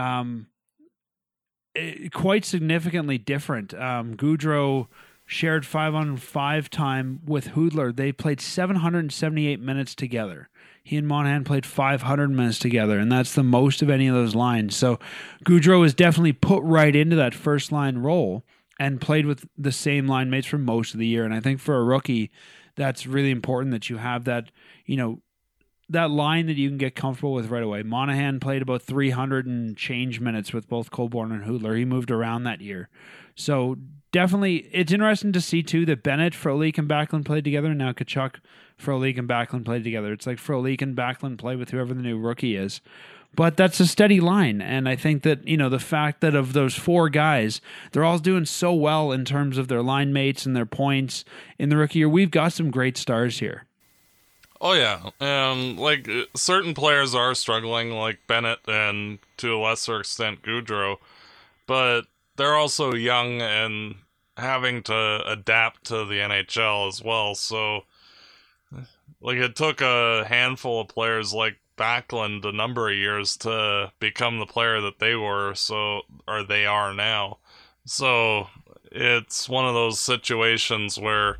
Quite significantly different. Gaudreau shared 5-on-5 time with Hudler. They played 778 minutes together. He and Monahan played 500 minutes together, and that's the most of any of those lines. So Gaudreau was definitely put right into that first line role and played with the same line mates for most of the year. And I think for a rookie, that's really important that you have that, that line that you can get comfortable with right away. Monahan played about 300 and change minutes with both Colborne and Hoodler. He moved around that year. So definitely, it's interesting to see, too, that Bennett, Frolik, and Backlund played together, and now Tkachuk, Frolik, and Backlund played together. It's like Frolik and Backlund play with whoever the new rookie is. But that's a steady line, and I think that, the fact that of those four guys, they're all doing so well in terms of their line mates and their points in the rookie year. We've got some great stars here. Oh, yeah. Certain players are struggling, like Bennett and, to a lesser extent, Gaudreau, but they're also young and having to adapt to the NHL as well, so it took a handful of players like Backlund a number of years to become the player that they were, or they are now. So it's one of those situations where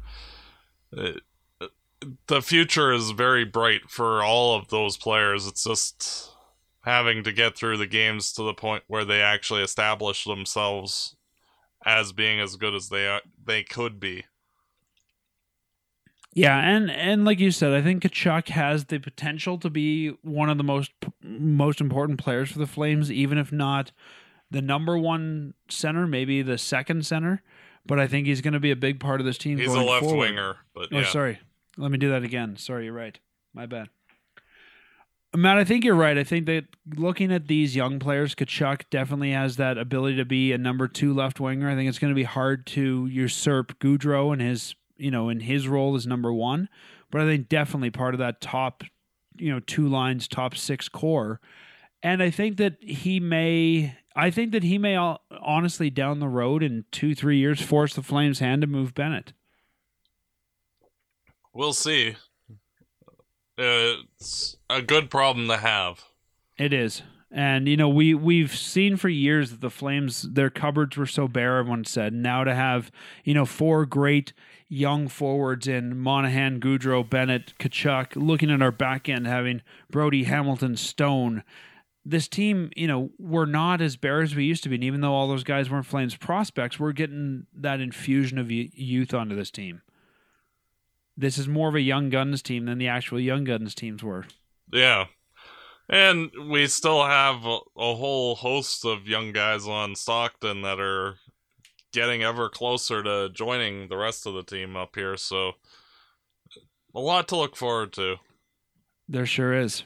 the future is very bright for all of those players. It's just having to get through the games to the point where they actually establish themselves as being as good as they could be. Yeah, and like you said, I think Tkachuk has the potential to be one of the most important players for the Flames, even if not the number one center, maybe the second center. But I think he's going to be a big part of this team. He's going a left forward. winger, but yeah. Oh, sorry. Let me do that again. Sorry, you're right. My bad. Matt, I think you're right. I think that looking at these young players, Tkachuk definitely has that ability to be a number two left winger. I think it's going to be hard to usurp Gaudreau and his in his role as number one, but I think definitely part of that top, two lines, top six core. And I think that he may honestly down the road in 2-3 years force the Flames' hand to move Bennett. We'll see. It's a good problem to have. It is. And, we've seen for years that the Flames, their cupboards were so bare, everyone said. Now to have, four great young forwards in Monahan, Gaudreau, Bennett, Tkachuk, looking at our back end, having Brody, Hamilton, Stone. This team, we're not as bare as we used to be. And even though all those guys weren't Flames prospects, we're getting that infusion of youth onto this team. This is more of a young guns team than the actual young guns teams were. Yeah. And we still have a whole host of young guys on Stockton that are getting ever closer to joining the rest of the team up here, so a lot to look forward to. There sure is.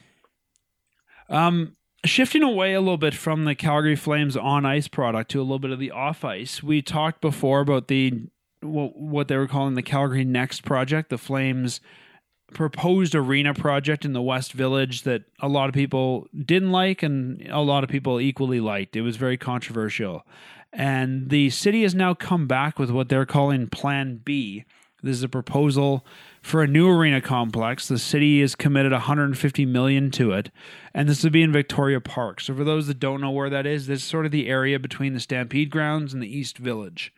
Shifting away a little bit from the Calgary Flames on-ice product to a little bit of the off-ice, we talked before about what they were calling the Calgary Next project, the Flames' proposed arena project in the West Village that a lot of people didn't like and a lot of people equally liked. It was very controversial. And the city has now come back with what they're calling Plan B. This is a proposal for a new arena complex. The city has committed $150 million to it, and this will be in Victoria Park. So for those that don't know where that is, this is sort of the area between the Stampede grounds and the East Village.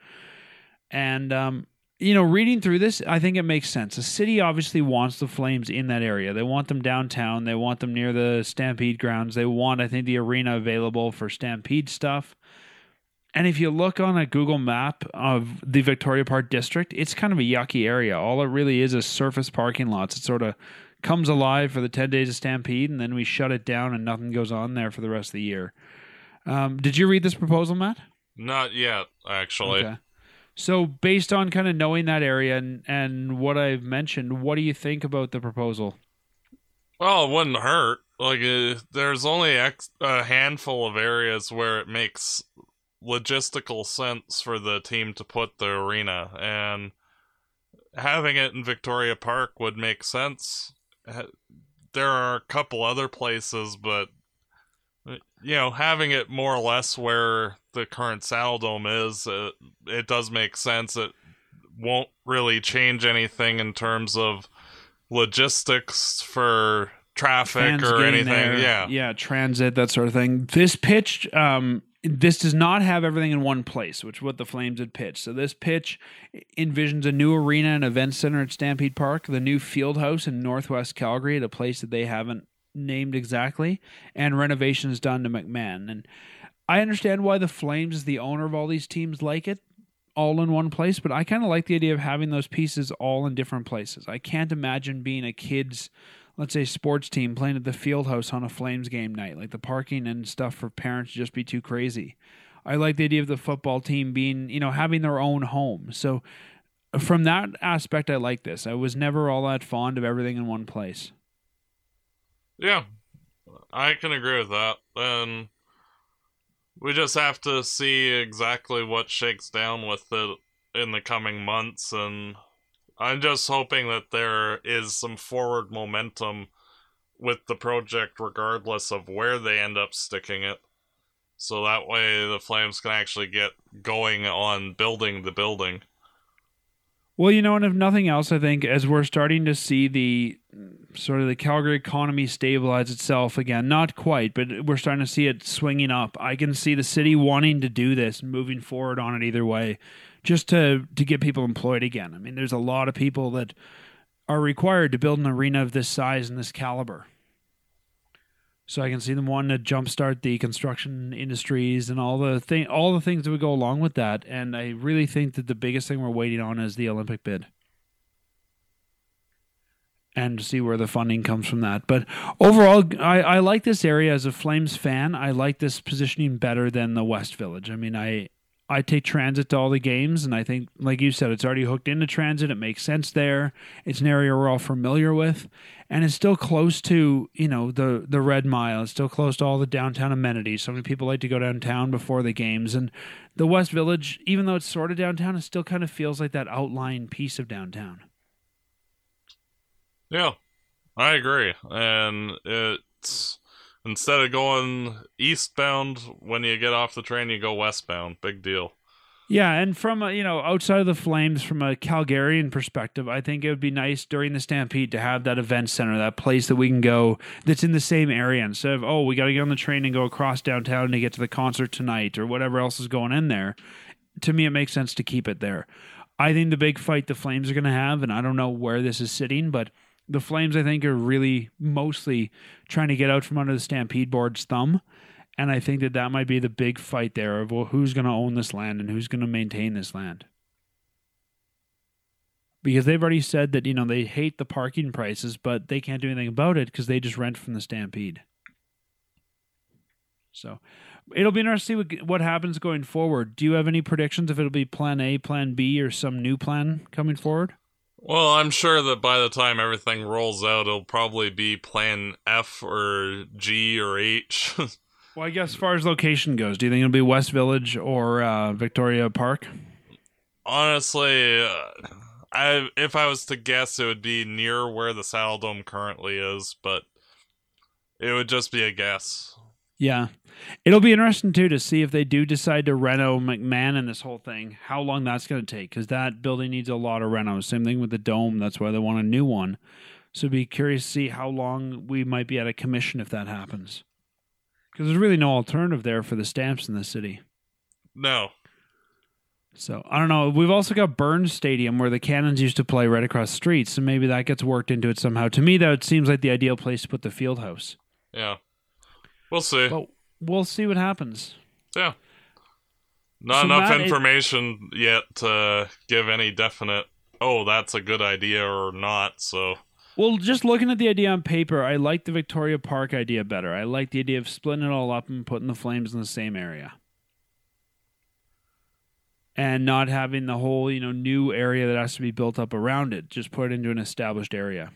And, reading through this, I think it makes sense. The city obviously wants the Flames in that area. They want them downtown. They want them near the Stampede grounds. They want, I think, the arena available for Stampede stuff. And if you look on a Google map of the Victoria Park district, it's kind of a yucky area. All it really is surface parking lots. It sort of comes alive for the 10 days of Stampede, and then we shut it down and nothing goes on there for the rest of the year. Did you read this proposal, Matt? Not yet, actually. Okay. So based on kind of knowing that area and what I've mentioned, what do you think about the proposal? Well, it wouldn't hurt. There's only a handful of areas where it makes logistical sense for the team to put the arena, and having it in Victoria Park would make sense. There are a couple other places, but having it more or less where the current Saddledome is, it does make sense. It won't really change anything in terms of logistics for traffic fans or anything. There. Yeah, transit, that sort of thing. This pitch, this does not have everything in one place, which is what the Flames had pitched. So this pitch envisions a new arena and event center at Stampede Park, the new field house in Northwest Calgary at a place that they haven't named exactly, and renovations done to McMahon. And I understand why the Flames, as the owner of all these teams, like it all in one place, but I kind of like the idea of having those pieces all in different places. I can't imagine being a kid's let's say, sports team playing at the field house on a Flames game night. Like the parking and stuff for parents would just be too crazy. I like the idea of the football team being, having their own home. So from that aspect, I like this. I was never all that fond of everything in one place. Yeah, I can agree with that. And we just have to see exactly what shakes down with it in the coming months. And I'm just hoping that there is some forward momentum with the project regardless of where they end up sticking it. So that way the Flames can actually get going on building the building. Well, and if nothing else, I think as we're starting to see the sort of the Calgary economy stabilize itself again, not quite, but we're starting to see it swinging up. I can see the city wanting to do this and moving forward on it either way, just to get people employed again. I mean, there's a lot of people that are required to build an arena of this size and this caliber. So I can see them wanting to jumpstart the construction industries and all the things that would go along with that. And I really think that the biggest thing we're waiting on is the Olympic bid. And to see where the funding comes from that. But overall, I like this area as a Flames fan. I like this positioning better than the West Village. I mean, I take transit to all the games, and I think, like you said, it's already hooked into transit. It makes sense there. It's an area we're all familiar with, and it's still close to, the Red Mile. It's still close to all the downtown amenities. So many people like to go downtown before the games, and the West Village, even though it's sort of downtown, it still kind of feels like that outlying piece of downtown. Yeah, I agree. And it's... instead of going eastbound, when you get off the train, you go westbound. Big deal. Yeah, and from outside of the Flames, from a Calgarian perspective, I think it would be nice during the Stampede to have that event center, that place that we can go that's in the same area. Instead of, we got to get on the train and go across downtown to get to the concert tonight or whatever else is going in there. To me, it makes sense to keep it there. I think the big fight the Flames are going to have, and I don't know where this is sitting, but the Flames, I think, are really mostly trying to get out from under the Stampede Board's thumb. And I think that might be the big fight there of who's going to own this land and who's going to maintain this land. Because they've already said that, they hate the parking prices, but they can't do anything about it because they just rent from the Stampede. So it'll be interesting to see what happens going forward. Do you have any predictions if it'll be plan A, plan B, or some new plan coming forward? Well, I'm sure that by the time everything rolls out, it'll probably be plan F or G or H. Well, I guess as far as location goes, do you think it'll be West Village or Victoria Park? Honestly, if I was to guess, it would be near where the Saddle Dome currently is, but it would just be a guess. Yeah. It'll be interesting, too, to see if they do decide to reno McMahon and this whole thing, how long that's going to take, because that building needs a lot of renos. Same thing with the Dome. That's why they want a new one. So be curious to see how long we might be at a commission if that happens. Because there's really no alternative there for the Stamps in the city. No. So, I don't know. We've also got Burns Stadium where the Cannons used to play right across the street, so maybe that gets worked into it somehow. To me, that seems like the ideal place to put the field house. Yeah. We'll see. But we'll see what happens. Yeah. Not enough information yet to give any definite, that's a good idea or not, so... Well, just looking at the idea on paper, I like the Victoria Park idea better. I like the idea of splitting it all up and putting the Flames in the same area. And not having the whole, new area that has to be built up around it. Just put it into an established area.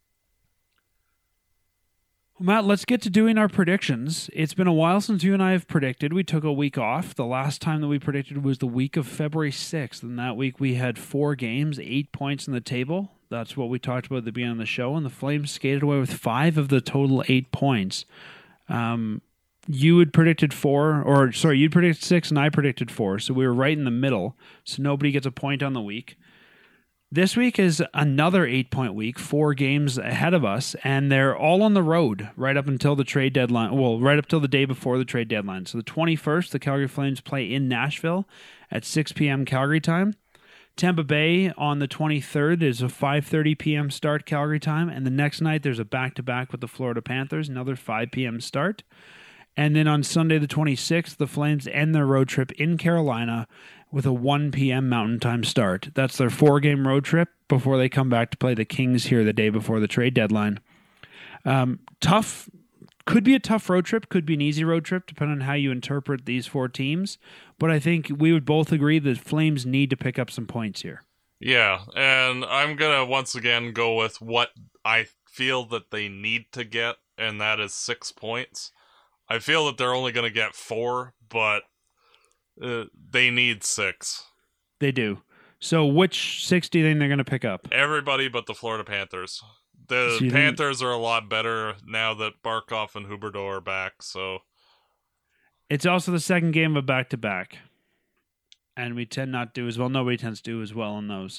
Well, Matt, let's get to doing our predictions. It's been a while since you and I have predicted. We took a week off. The last time that we predicted was the week of February 6th. And that week we had 4 games, 8 points in the table. That's what we talked about at the beginning of the show. And the Flames skated away with 5 of the total 8 points. You had predicted 4, you'd predicted 6 and I predicted 4. So we were right in the middle. So nobody gets a point on the week. This week is another 8-point week, 4 games ahead of us, and they're all on the road right up until the trade deadline. Well, right up till the day before the trade deadline. So the 21st, the Calgary Flames play in Nashville at 6 p.m. Calgary time. Tampa Bay on the 23rd is a 5:30 p.m. start Calgary time, and the next night there's a back-to-back with the Florida Panthers, another 5 p.m. start. And then on Sunday the 26th, the Flames end their road trip in Carolina with a 1 p.m. Mountain Time start. That's their 4-game road trip before they come back to play the Kings here the day before the trade deadline. Tough. Could be a tough road trip, could be an easy road trip, depending on how you interpret these 4 teams. But I think we would both agree that Flames need to pick up some points here. Yeah, and I'm going to once again go with what I feel that they need to get, and that is 6 points. I feel that they're only going to get 4, but they need 6. They do. So which 6 do you think they're going to pick up? Everybody but the Florida Panthers. The Panthers are a lot better now that Barkov and Huberdeau are back, so... It's also the second game of a back-to-back. And we tend not to do as well. Nobody tends to do as well in those.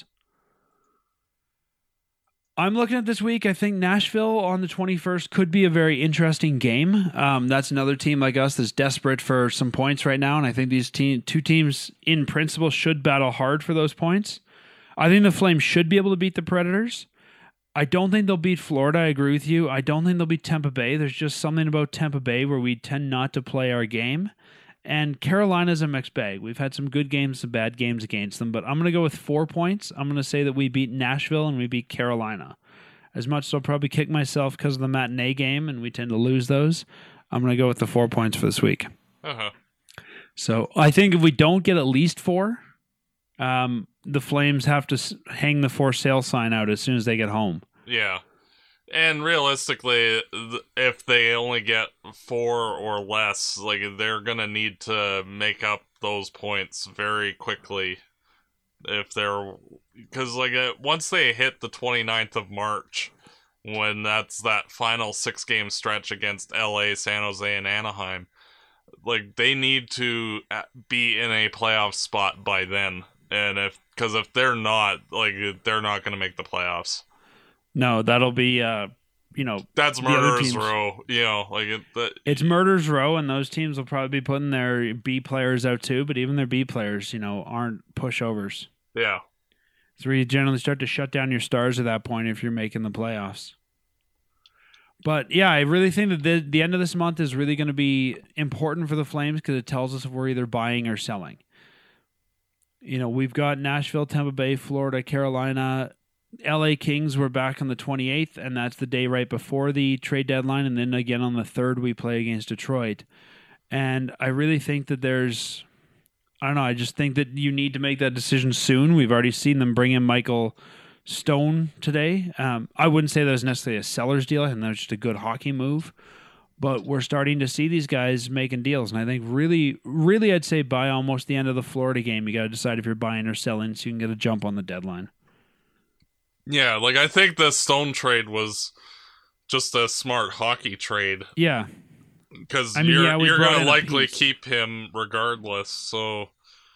I'm looking at this week. I think Nashville on the 21st could be a very interesting game. That's another team like us that's desperate for some points right now, and I think these 2 teams, in principle, should battle hard for those points. I think the Flames should be able to beat the Predators. I don't think they'll beat Florida. I agree with you. I don't think they'll beat Tampa Bay. There's just something about Tampa Bay where we tend not to play our game. And Carolina's a mixed bag. We've had some good games, some bad games against them, but I'm going to go with 4 points. I'm going to say that we beat Nashville and we beat Carolina. As much as I'll probably kick myself because of the matinee game, and we tend to lose those, I'm going to go with the 4 points for this week. Uh-huh. So I think if we don't get at least 4, the Flames have to hang the for sale sign out as soon as they get home. Yeah. And realistically, if they only get 4 or less, like, they're going to need to make up those points very quickly. If they're... Because, like, once they hit the 29th of March, when that's that final 6-game stretch against LA, San Jose, and Anaheim, like, they need to be in a playoff spot by then. And if they're not, like, they're not going to make the playoffs. No, that'll be, that's murderer's row. It's murderer's row, and those teams will probably be putting their B players out too. But even their B players, aren't pushovers. Yeah. So you generally start to shut down your stars at that point if you're making the playoffs. But yeah, I really think that the end of this month is really going to be important for the Flames because it tells us if we're either buying or selling. We've got Nashville, Tampa Bay, Florida, Carolina. LA Kings were back on the 28th, and that's the day right before the trade deadline. And then again on the 3rd, we play against Detroit. And I really think that I just think that you need to make that decision soon. We've already seen them bring in Michael Stone today. I wouldn't say that was necessarily a seller's deal. I think that was just a good hockey move. But we're starting to see these guys making deals. And I think really, really, I'd say by almost the end of the Florida game, you got to decide if you're buying or selling so you can get a jump on the deadline. Yeah, like, I think the Stone trade was just a smart hockey trade. Yeah. Because you're going to likely keep him regardless, so...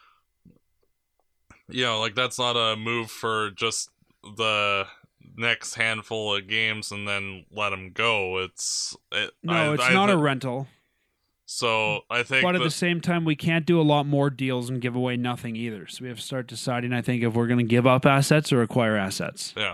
that's not a move for just the next handful of games and then let him go. It's not a rental. So I think, but at the same time, we can't do a lot more deals and give away nothing either. So we have to start deciding, I think, if we're going to give up assets or acquire assets. Yeah.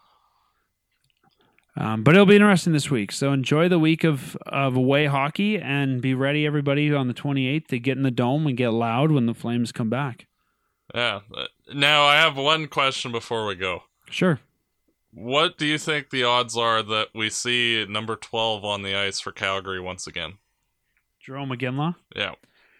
But it'll be interesting this week. So enjoy the week of away hockey and be ready, everybody, on the 28th to get in the dome and get loud when the Flames come back. Yeah. Now, I have one question before we go. Sure. What do you think the odds are that we see number 12 on the ice for Calgary once again? Jerome McGinley? Yeah.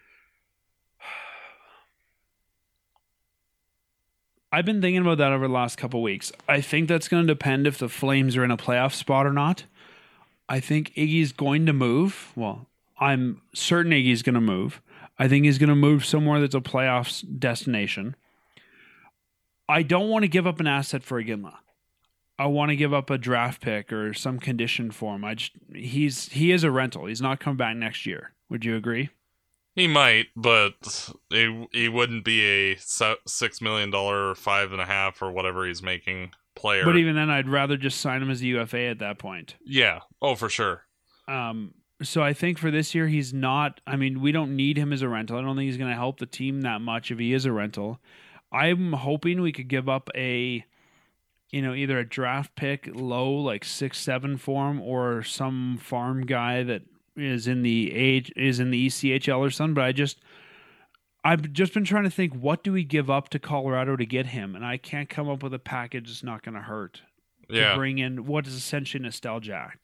I've been thinking about that over the last couple of weeks. I think that's going to depend if the Flames are in a playoff spot or not. I think Iggy's going to move. Well, I'm certain Iggy's going to move. I think he's going to move somewhere that's a playoffs destination. I don't want to give up an asset for Iginla. I want to give up a draft pick or some condition for him. He is a rental. He's not coming back next year. Would you agree? He might, but he wouldn't be a $6 million or $5.5 or whatever he's making player. But even then, I'd rather just sign him as a UFA at that point. Yeah. Oh, for sure. So I think for this year, he's not. I mean, we don't need him as a rental. I don't think he's going to help the team that much if he is a rental. I'm hoping we could give up either a draft pick low, like 6-7 for him, or some farm guy that is in the ECHL or something. But I've just been trying to think, what do we give up to Colorado to get him? And I can't come up with a package that's not going to hurt. Yeah. To bring in what is essentially Nostalgia Act.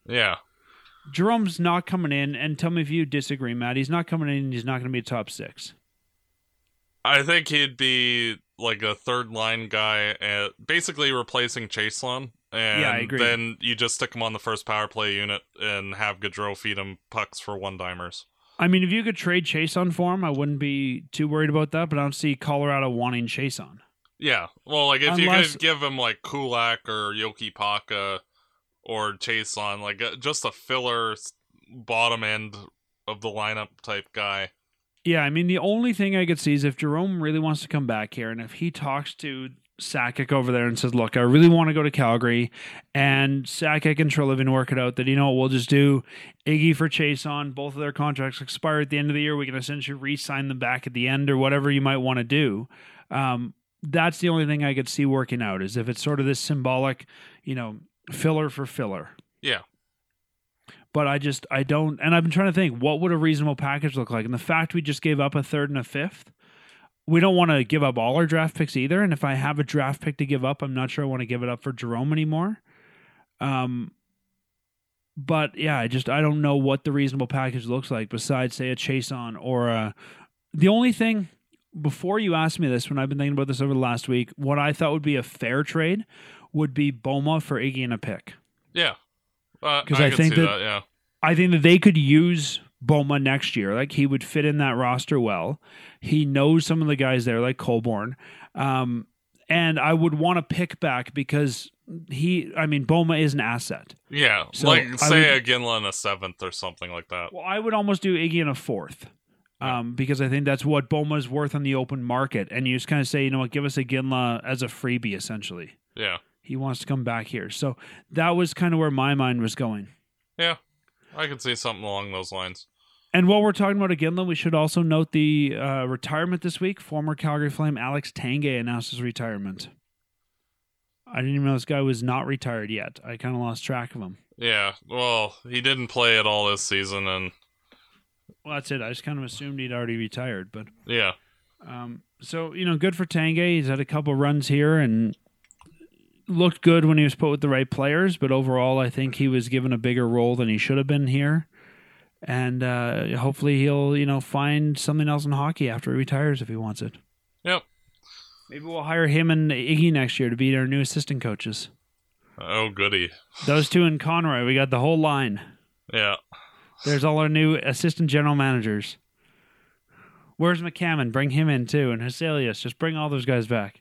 Yeah. Jerome's not coming in, and tell me if you disagree, Matt. He's not coming in, and he's not going to be a top 6. I think he'd be like a third line guy, basically replacing Chaselon. And Yeah, I agree. then you just stick him on the first power play unit and have Gaudreau feed him pucks for one-dimers. I mean, if you could trade Chason for him, I wouldn't be too worried about that, but I don't see Colorado wanting Chason. Yeah. Well, like, if you Unless- could give him, like, Kulak or Yoki Paka or Chaselon, like, just a filler bottom end of the lineup type guy. Yeah, I mean, the only thing I could see is if Jerome really wants to come back here, and if he talks to Sakic over there and says, look, I really want to go to Calgary, and Sakic and Treliving work it out that, you know what, we'll just do Iggy for Chason. Both of their contracts expire at the end of the year. We can essentially re-sign them back at the end or whatever you might want to do. That's the only thing I could see working out, is if it's sort of this symbolic, filler for filler. Yeah. But I don't, and I've been trying to think, what would a reasonable package look like? And the fact we just gave up a third and a fifth, we don't want to give up all our draft picks either. And if I have a draft pick to give up, I'm not sure I want to give it up for Jerome anymore. But yeah, I don't know what the reasonable package looks like besides, say, a Chason or the only thing, before you asked me this, when I've been thinking about this over the last week, what I thought would be a fair trade would be Boma for Iggy and a pick. Yeah. Because I I could think see that, yeah. I think that they could use Boma next year. Like, he would fit in that roster well. He knows some of the guys there, like Colborne. And I would want to pick back because Boma is an asset. Yeah. So like, say a Ginla in a 7th or something like that. Well, I would almost do Iggy in a 4th. Because I think that's what Boma is worth on the open market. And you just kind of say, you know what, give us a Ginla as a freebie, essentially. Yeah. He wants to come back here. So that was kind of where my mind was going. Yeah. I could see something along those lines. And while we're talking about Iginla, we should also note the retirement this week. Former Calgary Flame Alex Tanguay announced his retirement. I didn't even know this guy was not retired yet. I kind of lost track of him. Yeah, well, he didn't play at all this season, and... Well, that's it. I just kind of assumed he'd already retired, but... Yeah. So, good for Tanguay. He's had a couple runs here and looked good when he was put with the right players, but overall, I think he was given a bigger role than he should have been here. And hopefully he'll, find something else in hockey after he retires if he wants it. Yep. Maybe we'll hire him and Iggy next year to be our new assistant coaches. Oh, goody. Those two in Conroy, we got the whole line. Yeah. There's all our new assistant general managers. Where's McCammon? Bring him in too. And Heselius, just bring all those guys back.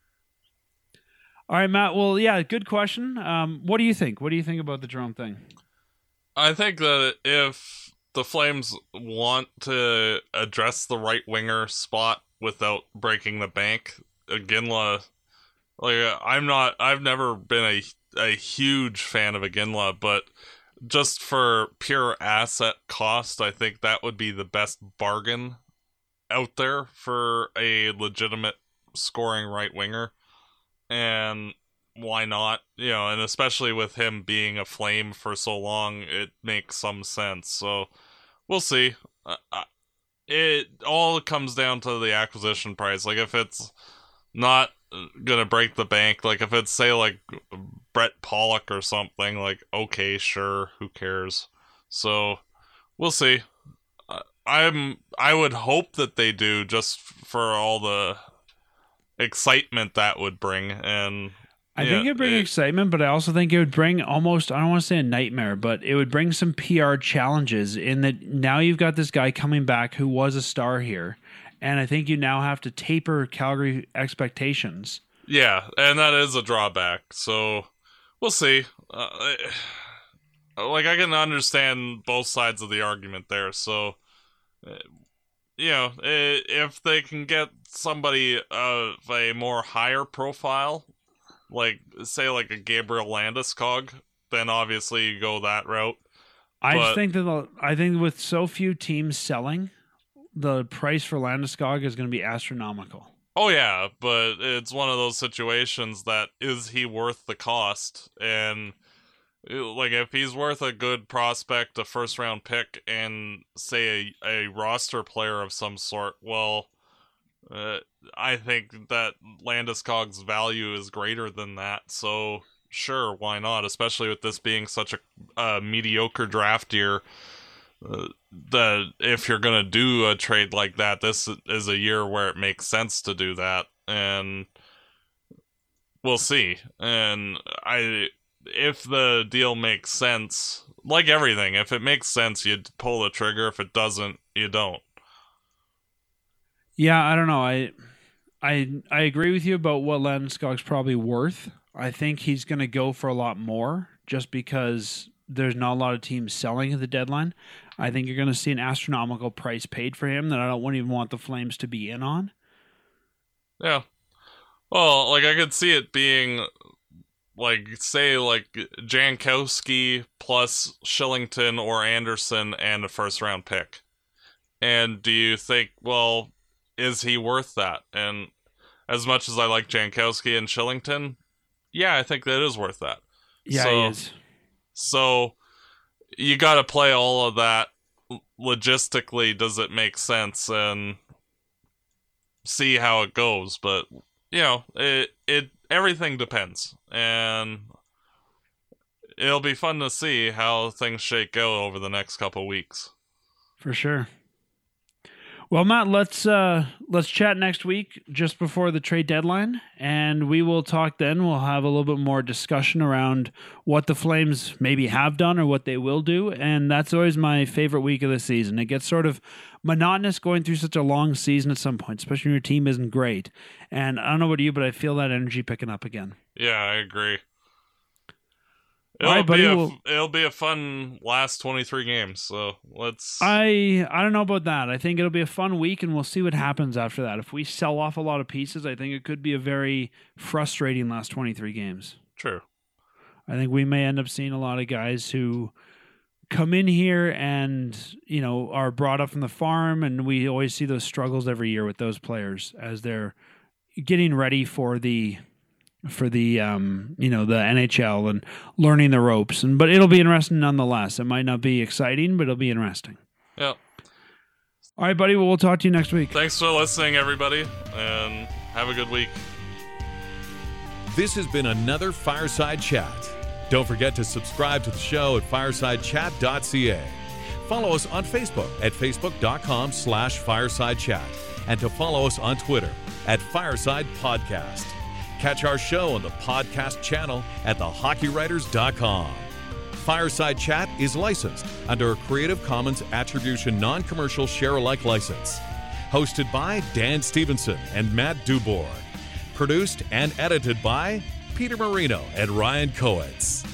All right, Matt. Well, yeah, good question. What do you think? What do you think about the Jerome thing? I think that if the Flames want to address the right winger spot without breaking the bank, Iginla, I've never been a huge fan of Iginla, but just for pure asset cost, I think that would be the best bargain out there for a legitimate scoring right winger. And why not? And especially with him being a Flame for so long, it makes some sense. So we'll see. It all comes down to the acquisition price. Like, if it's not gonna break the bank, like if it's, say, like Brett Pollock or something, like, okay, sure, who cares? So we'll see. I would hope that they do, just for all the excitement that would bring. And I think it'd bring excitement, but I also think it would bring almost, I don't want to say a nightmare, but it would bring some PR challenges in that now you've got this guy coming back who was a star here, and I think you now have to taper Calgary expectations. Yeah, and that is a drawback, so we'll see. I can understand both sides of the argument there, so... if they can get somebody of a more higher profile, like, say, like a Gabriel Landeskog, then obviously you go that route. I think with so few teams selling, the price for Landeskog is going to be astronomical. Oh yeah, but it's one of those situations that, is he worth the cost? And like, if he's worth a good prospect, a first round pick, and say a roster player of some sort, well, I think that Landeskog's value is greater than that. So sure, why not? Especially with this being such a mediocre draft year. That if you're going to do a trade like that, this is a year where it makes sense to do that. And we'll see. And if the deal makes sense, like everything, if it makes sense, you pull the trigger. If it doesn't, you don't. Yeah, I don't know. I agree with you about what Landeskog's probably worth. I think he's going to go for a lot more just because there's not a lot of teams selling at the deadline. I think you're going to see an astronomical price paid for him that I wouldn't even want the Flames to be in on. Yeah. Well, like, I could see it being, like, say, like, Jankowski plus Shillington or Anderson and a first-round pick. And do you think, well, is he worth that? And as much as I like Jankowski and Shillington, yeah, I think that is worth that. Yeah, he is. So you got to play all of that logistically. Does it make sense? And see how it goes. But you know, it everything depends, and it'll be fun to see how things shake out over the next couple weeks. For sure. Well, Matt, let's chat next week just before the trade deadline, and we will talk then. We'll have a little bit more discussion around what the Flames maybe have done or what they will do, and that's always my favorite week of the season. It gets sort of monotonous going through such a long season at some point, especially when your team isn't great. And I don't know about you, but I feel that energy picking up again. Yeah, I agree. It'll be a fun last 23 games, so let's... I don't know about that. I think it'll be a fun week, and we'll see what happens after that. If we sell off a lot of pieces, I think it could be a very frustrating last 23 games. True. I think we may end up seeing a lot of guys who come in here and, you know, are brought up from the farm, and we always see those struggles every year with those players as they're getting ready for the the NHL and learning the ropes. But it'll be interesting nonetheless. It might not be exciting, but it'll be interesting. Yep. All right, buddy. Well, we'll talk to you next week. Thanks for listening, everybody, and have a good week. This has been another Fireside Chat. Don't forget to subscribe to the show at firesidechat.ca. Follow us on Facebook at facebook.com/firesidechat, and to follow us on Twitter at Fireside Podcast. Catch our show on the podcast channel at thehockeywriters.com. Fireside Chat is licensed under a Creative Commons Attribution Non-Commercial Share-alike license. Hosted by Dan Stevenson and Matt Dubourg. Produced and edited by Peter Marino and Ryan Coetz.